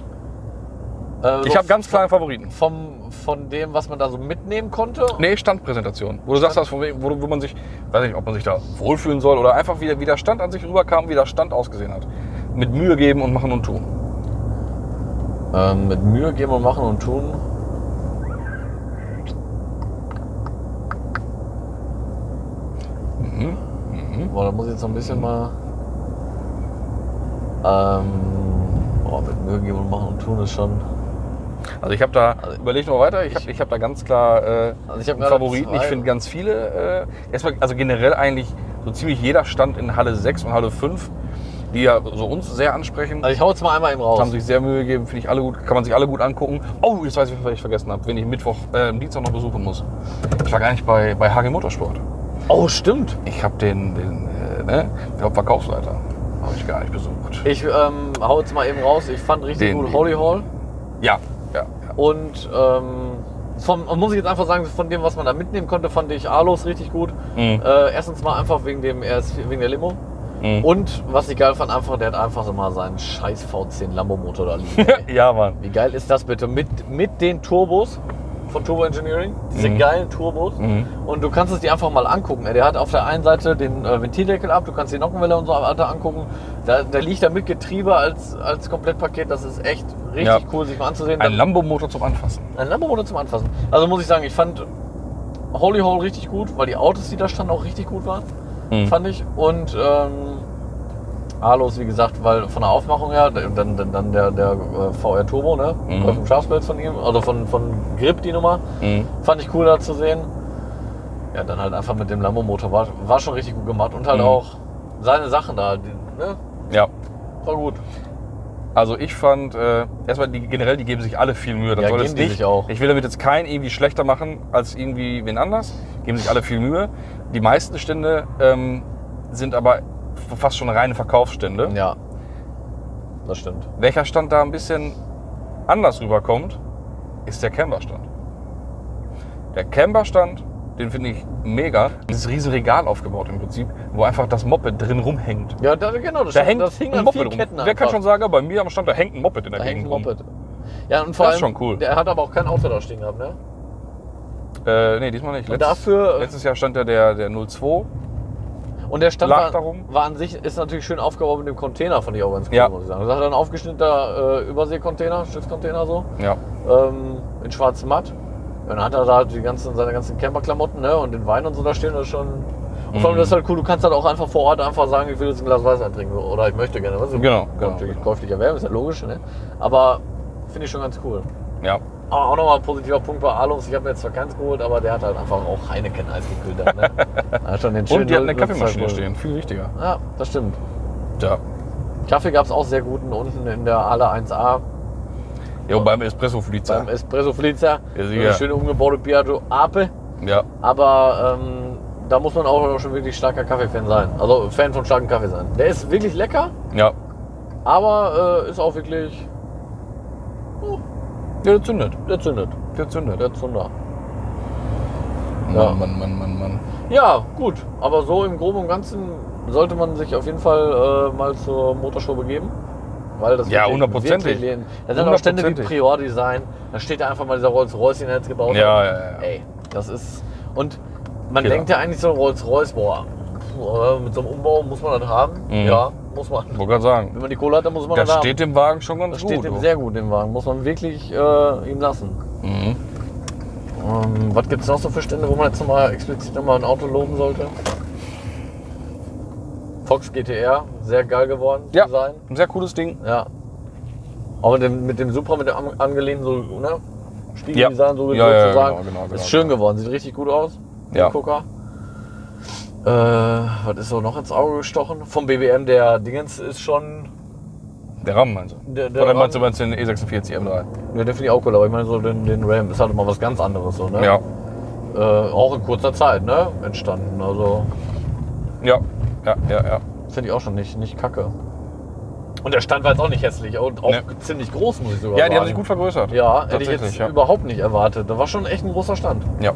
Äh, Ich so habe ganz klare Favoriten. Vom, von dem, was man da so mitnehmen konnte. Nee, Standpräsentation. Wo du sagst, dass von wegen- wo, wo man sich, weiß nicht, ob man sich da wohlfühlen soll oder einfach wie der, wie der Stand an sich rüberkam, wie der Stand ausgesehen hat. Mit Mühe geben und machen und tun. Ähm, mit Mühe geben und machen und tun. Mhm. Mhm. Boah, da muss ich jetzt noch ein bisschen mal. Ähm, boah, mit Mühe geben und machen und tun ist schon. Also ich habe da, Also überleg noch weiter, ich habe ich hab da ganz klar äh, Also ich hab einen gerade Favoriten. Ich zwei. finde ganz viele, äh, erstmal, also generell eigentlich so ziemlich jeder Stand in Halle sechs und Halle fünf, die ja so uns sehr ansprechen. Also ich hau jetzt mal einmal eben raus. Haben sich sehr Mühe gegeben, finde ich alle gut, kann man sich alle gut angucken. Oh, jetzt weiß ich, was ich vergessen habe, wenn ich Mittwoch, äh, Dienstag noch besuchen muss. Ich war gar nicht bei, bei H G Motorsport. Oh, stimmt. Ich habe den, den äh, ne, der Hauptverkaufsleiter, habe ich gar nicht besucht. Ich ähm, hau jetzt mal eben raus. Ich fand richtig Den- gut Holy Hall. Ja, ja, ja. Und ähm, vom, muss ich jetzt einfach sagen, von dem, was man da mitnehmen konnte, fand ich Arlos richtig gut. Mhm. Äh, erstens mal einfach wegen dem R S vier, wegen der Limo. Mhm. Und was ich geil fand, einfach, der hat einfach so mal seinen scheiß V zehn Lambo-Motor da liegen. ey. Ja, Mann. Wie geil ist das bitte? Mit, mit den Turbos. von Turbo Engineering, diese Mhm. geilen Turbos. Mhm. Und du kannst es dir einfach mal angucken. Der hat auf der einen Seite den äh, Ventildeckel ab, du kannst die Nockenwelle und so weiter angucken. Da, der liegt da mit Getriebe als, als Komplettpaket. Das ist echt richtig Ja. cool, sich mal anzusehen. Ein Lambo-Motor zum Anfassen. Ein Lambo-Motor zum Anfassen. Also muss ich sagen, ich fand Holy Hole richtig gut, weil die Autos, die da standen, auch richtig gut waren. Mhm. Fand ich. Und ähm, Alos, wie gesagt, weil von der Aufmachung her, dann, dann, dann der, der äh, V R Turbo, ne? Mhm. Auf dem Schafspilz von ihm, also von, von Grip die Nummer. Mhm. Fand ich cool da zu sehen. Ja, dann halt einfach mit dem Lambo-Motor war, war schon richtig gut gemacht. Und halt Mhm. auch seine Sachen da, die, ne? Ja. War gut. Also ich fand, äh, erstmal die, generell, die geben sich alle viel Mühe. Das Ja, soll geben es die nicht. sich auch. Ich will damit jetzt keinen irgendwie schlechter machen als irgendwie wen anders. Geben sich alle viel Mühe. Die meisten Stände ähm, sind aber fast schon reine Verkaufsstände. Ja, das stimmt. Welcher Stand da ein bisschen anders rüberkommt, ist der Camber-Stand. Der Camber-Stand, den finde ich mega. Dieses riesen Regal aufgebaut im Prinzip, wo einfach das Moped drin rumhängt. Ja, da, genau, das, Da stimmt, hängt das hing ein an Moped vielen rum. Ketten Wer einfach. kann schon sagen, bei mir am Stand, da hängt ein Moped in der Da hängt Gegend ein rum. Moped. Ja, und vor Das allem, ist schon cool. der hat aber auch kein Auto da stehen gehabt, ne? Äh, nee, diesmal nicht. Und Letztes, dafür- letztes Jahr stand ja der, der null zwei. Und der Stand Lag war, darum. war an sich, ist natürlich schön aufgebaut mit dem Container, fand ich auch ganz cool, Ja. muss ich sagen. Das hat ein aufgeschnittener äh, Überseekontainer, Schiffscontainer so, Ja. ähm, in schwarz matt. Und dann hat er da die ganzen, seine ganzen Camperklamotten, ne, und den Wein und so da stehen, das ist schon... Und vor allem, das ist halt cool, du kannst halt auch einfach vor Ort einfach sagen, ich will jetzt ein Glas Weißwein trinken oder ich möchte gerne. Was? Genau, genau, Natürlich genau. käuflich erwerben, ist ja logisch, ne? Aber finde ich schon ganz cool. Ja. Aber auch nochmal ein positiver Punkt bei Alums. Ich habe mir jetzt zwar keins geholt, aber der hat halt einfach auch Heineken eisgekühlt da, ne? Er hat schon den schönen Und die hatten eine null- null Kaffeemaschine zwei stehen. Viel wichtiger. Ja, das stimmt. Ja. Kaffee gab es auch sehr guten unten in der Halle eins A. Jo, beim Espresso Flitzer. Beim Espresso Flitzer. Ja, So sicher. eine schöne umgebaute Piaggio Ape. Ja. Aber ähm, da muss man auch schon wirklich starker Kaffee-Fan sein. Also Fan von starkem Kaffee sein. Der ist wirklich lecker, Ja. aber äh, ist auch wirklich... Oh, Ja, der zündet. der zündet. Der zündet. Der Zunder. Mann, Ja. Mann, Mann, Mann, Mann. Ja, gut. Aber so im Groben und Ganzen sollte man sich auf jeden Fall äh, mal zur Motorshow begeben. Weil das Ja, wirklich- hundertprozentig. wirklich- Da sind auch Stände wie Hundertprozentig. Prior Design. Da steht da einfach mal dieser Rolls-Royce, den er jetzt gebaut Ja, hat. ja, ja. Ey, das ist... Und man Killer. denkt ja eigentlich so Rolls-Royce, boah, äh, mit so einem Umbau muss man das haben. Mhm. Ja, muss man. Ich wollte gerade sagen. Wenn man die Kohle hat, dann muss man Das das, steht haben. dem Wagen schon ganz Das gut. steht dem du. sehr gut im Wagen. Muss man wirklich äh, ihm lassen. Mhm. Ähm, was gibt es noch so für Stände, wo man jetzt nochmal explizit nochmal ein Auto loben sollte? Fox G T R, sehr geil geworden. Ja, Design. ein sehr cooles Ding. Ja. Auch mit dem, mit dem Supra, mit dem an- angelehnten so, ne? Spiegeldesign, so Ja, ja, sozusagen. genau, genau, genau, ist schön genau. geworden, sieht richtig gut aus. Ja. Der Gucker. Äh, was ist so noch ins Auge gestochen? Vom B B M, der Dingens ist schon. Der Ram meinst du? Der, der Oder meinst du, Ram- meinst du den E sechsundvierzig M drei? Ja, den finde ich auch cool, aber ich meine so den, den Ram ist halt immer was ganz anderes so, ne? Ja. Äh, auch in kurzer Zeit, ne? Entstanden. Also Ja, ja, ja, ja. finde ich auch schon nicht, nicht kacke. Und der Stand war jetzt auch nicht hässlich und auch Ne. ziemlich groß, muss ich sogar Ja, sagen. die haben sich gut vergrößert. Ja, hätte ich Tatsächlich, jetzt ja. überhaupt nicht erwartet. Da war schon echt ein großer Stand. Ja.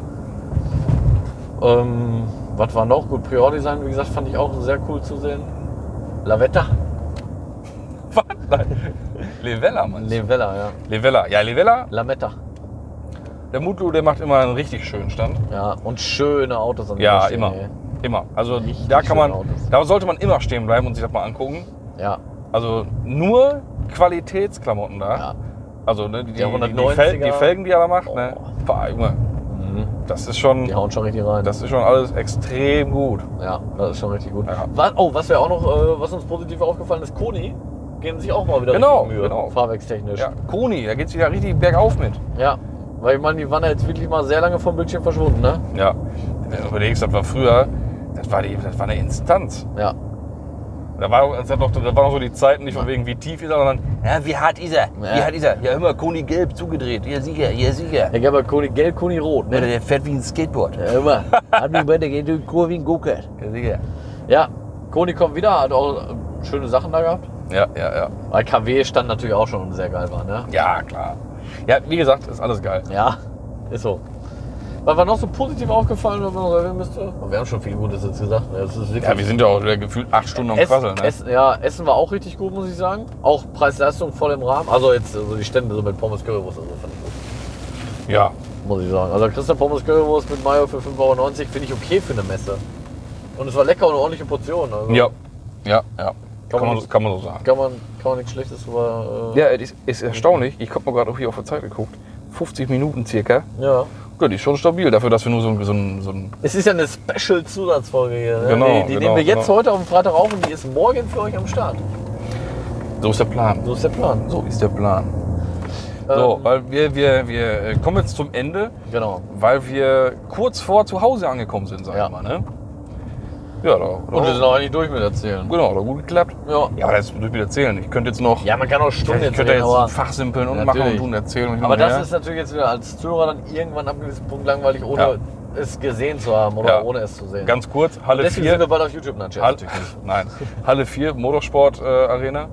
Ähm, was war noch gut? Prior-Design, wie gesagt, fand ich auch sehr cool zu sehen. Lavetta. Was? Nein. Levella, meinst du? Levella, ja. Levella. Ja, Levella. Lametta. Der Mutlu, der macht immer einen richtig schönen Stand. Ja, und schöne Autos an der Ja, Stelle, immer. ey. Immer. Also Richtig da kann man, schöne Autos. da sollte man immer stehen bleiben und sich das mal angucken. Ja, Also nur Qualitätsklamotten da. ja. Also ne, die, Der die, die, hundertneunziger. Felgen, die Felgen, die er da macht, ne? Oh. Boah, Junge, Mhm. das ist schon, Die hauen schon richtig rein. das ist schon alles extrem gut. Ja, das ist schon richtig gut. Ja. Was, oh, was wir auch noch, äh, was uns positiv aufgefallen ist, Koni geben sich auch mal wieder Genau, richtig Mühe, genau. fahrwerkstechnisch. Ja, Koni, da geht's wieder richtig bergauf mit. Ja, weil ich meine, die waren ja jetzt wirklich mal sehr lange vom Bildschirm verschwunden, ne? Ja, wenn du überlegst, das war früher, das war, die, das war eine Instanz. Ja. Da, war, das hat noch, da waren noch so die Zeiten nicht von wegen, wie tief ist er, sondern ja, wie hart ist er? Wie Ja. hart ist er? Ja, immer Koni gelb zugedreht. Ja, sicher, ja, sicher. Ich habe ja Koni gelb, Koni rot, Oder ne? der fährt wie ein Skateboard. Ja, immer. Hat mich bei der geht in die Kurve wie ein Go-Kart. Ja, sicher. Ja, Koni kommt wieder, hat auch schöne Sachen da gehabt. Ja, ja, ja. Weil K W stand natürlich auch schon sehr geil war, ne? Ja, klar. Ja, wie gesagt, ist alles geil. Ja, ist so. Was war noch so positiv aufgefallen, wenn man noch erwähnen müsste? Wir haben schon viel Gutes jetzt gesagt. Ne? Das ist wirklich Ja, wir sind ja auch wieder gefühlt acht Stunden am Essen, Quasseln. Ne? Essen, ja, Essen war auch richtig gut, muss ich sagen. Auch Preis-Leistung voll im Rahmen. Also jetzt also die Stände so mit Pommes Currywurst und so fand ich gut. Ja, Muss muss ich sagen. Also Christa Pommes Currywurst mit Mayo für fünf Euro neunzig finde ich okay für eine Messe. Und es war lecker und eine ordentliche Portion. Also Ja, ja, ja. Kann Kann, man man, das- so- kann man so sagen. Kann man, kann man nichts Schlechtes drüber... Äh, Ja, es ist, ist erstaunlich. Ich habe mal gerade auch hier auf der Zeit geguckt. fünfzig Minuten circa. ja. Ja, die ist schon stabil dafür, dass wir nur so, ein- so, ein- so ein... Es ist ja eine Special-Zusatzfolge hier. Ne? Genau, die die genau, nehmen wir jetzt genau. heute auf dem Freitag auf und die ist morgen für euch am Start. So ist der Plan. So ist der Plan. So ist der Plan. So, Ähm, weil wir, wir, wir äh, kommen jetzt zum Ende, Genau. weil wir kurz vor zu Hause angekommen sind, sag Ja. ich mal. Ne? Ja, da, Und wir da, sind auch eigentlich durch mit erzählen. genau, da gut geklappt. Ja. Ja, aber das ist durch mit erzählen. Ich könnte jetzt noch... Ja, man kann auch Ja, Stunden ich könnte erzählen, jetzt aber, fachsimpeln und Natürlich. machen und tun, erzählen und hin aber und das her. ist natürlich jetzt wieder als Zuhörer dann irgendwann ab einem gewissen Punkt langweilig, ohne Ja. es gesehen zu haben oder Ja. ohne es zu sehen. Ganz kurz, Halle Deswegen vier. sind wir bald auf YouTube. Nein, Scherz, Halle, natürlich nicht. nein, Halle vier, Motorsport äh, Arena.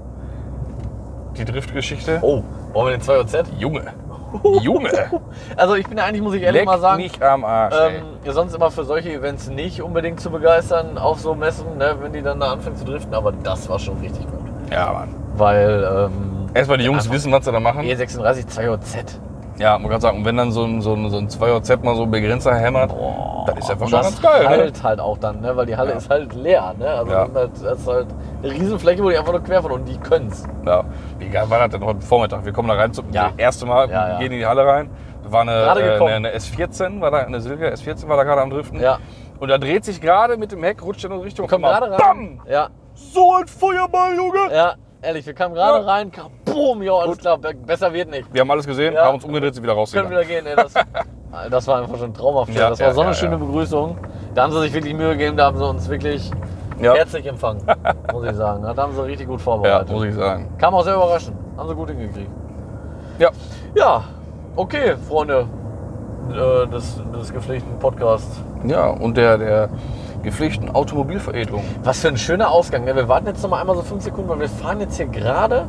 Die Driftgeschichte. Oh, wollen wir den zwei O Z? Junge. Junge. Also ich bin ja eigentlich, muss ich ehrlich Leck mal sagen, mich am Arsch, ey. ähm, ja, sonst immer für solche Events nicht unbedingt zu begeistern auf so Messen, ne, wenn die dann da anfangen zu driften, aber das war schon richtig gut. Ja, Mann. Weil ähm, Erstmal die Jungs Einfach- wissen, was sie da machen. E sechsunddreißig zwei O Z. Ja, man kann sagen, und wenn dann so ein, so ein, so ein zwei O Z mal so einen Begrenzer hämmert, das ist einfach Und schon das ganz geil. Ne? halt halt auch dann, ne? Weil die Halle Ja. ist halt leer. Ne? Also Ja. das ist halt eine Riesenfläche, wo die einfach nur quer fahren und die können's. Ja. Wie geil war das denn heute Vormittag? Wir kommen da rein, zum Ja. das erste Mal, Ja, ja. gehen in die Halle rein. Da war eine, Gerade äh, gekommen. eine, eine S vierzehn, war da, eine Silvia S vierzehn war da gerade am Driften. Ja. Und da dreht sich gerade mit dem Heck, rutscht in unsere Richtung. Kommt und gerade mal, rein. Bam! Ja, So ein Feuerball, Junge! ja, ehrlich, wir kamen gerade Ja. rein, kam, boom, ja, alles Gut. klar, be- besser wird nicht. Wir haben alles gesehen, Ja. haben uns umgedreht, sind wieder Können rausgegangen. wieder gehen, ey, das, das war einfach schon traumhaft. Ja, das war ja, so eine ja, schöne ja. Begrüßung. Da haben sie sich wirklich Mühe gegeben, da haben sie uns wirklich Ja. herzlich empfangen, muss ich sagen. Da haben sie richtig gut Ja, vorbereitet. muss ich sagen. Kam auch sehr überraschend, haben sie gut hingekriegt. Ja, Ja, okay, Freunde äh, des, des gepflegten Podcasts. ja und der, der gepflegten Automobilveredelung. Was für ein schöner Ausgang. Ne? Wir warten jetzt noch mal einmal so fünf Sekunden, weil wir fahren jetzt hier gerade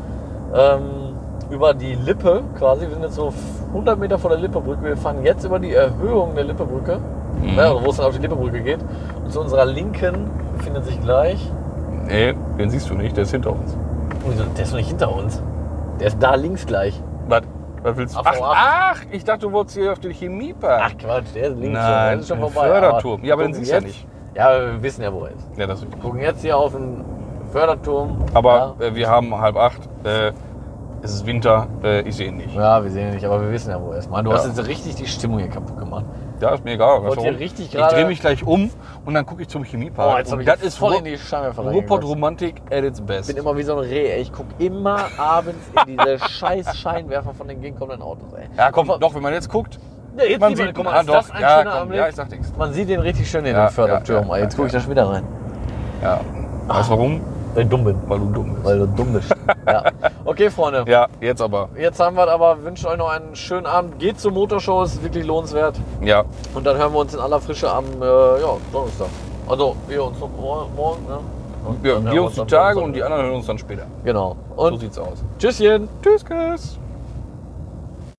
ähm, über die Lippe quasi. Wir sind jetzt so hundert Meter vor der Lippebrücke. Wir fahren jetzt über die Erhöhung der Lippebrücke, Mhm. ne, also wo es dann auf die Lippebrücke geht. Und zu unserer Linken befindet sich gleich... Nee, den siehst du nicht, der ist hinter uns. Wieso? Der ist doch nicht hinter uns. Der ist da links gleich. Was, was willst du? Ach, Ach, ach. ach, ich dachte, du wolltest hier auf den Chemiepark. Ach Quatsch, der ist links. Nein, schon. Das ist schon ein vorbei. Förderturm. Ja, aber den gucken siehst du ja jetzt- nicht. Ja, wir wissen ja, wo er ist. Ja, das ist Wir gucken jetzt hier auf den Förderturm. Aber ja. äh, wir haben halb acht, äh, es ist Winter, äh, ich sehe ihn nicht. Ja, wir sehen ihn nicht, aber wir wissen ja, wo er ist. Mann, du Ja. hast jetzt richtig die Stimmung hier kaputt gemacht. Ja, ist mir egal. Wollt weißt du ihr warum? richtig ich gerade- drehe mich gleich um und dann gucke ich zum Chemiepark. Oh, jetzt und habe ich das ist voll Ru- in die Scheinwerfer Ruhrpott-Romantik at its best. Ich bin immer wie so ein Reh, ey. Ich gucke immer abends in diese scheiß Scheinwerfer von den gegenkommenden Autos, ey. ja, komm, doch, wenn man jetzt guckt, Ja, jetzt man sieht man, sieht guck ihn. mal, Ah, ist das doch. ein Ja, schöner komm, Anblick? ja, ich sag nichts. Man sieht den richtig schön in Ja, den Förderturm, ja, ja, ey. Jetzt ja, gucke ich ja. da schon wieder rein. Ja. Weißt du warum? Weil ich dumm bin. Weil du dumm bist. Weil du dumm bist. Ja. Okay, Freunde. Ja, jetzt aber. Jetzt haben wir es aber, wünschen euch noch einen schönen Abend. Geht zur Motorshow, ist wirklich lohnenswert. Ja, Und dann hören wir uns in aller Frische am äh, ja, Donnerstag. Also wir uns noch mor- morgen, ne? Und wir, dann hören wir uns die am Tage Donnerstag und die wieder. anderen hören uns dann später. Genau. So Und sieht's aus. Tschüsschen. Tschüss, Chris.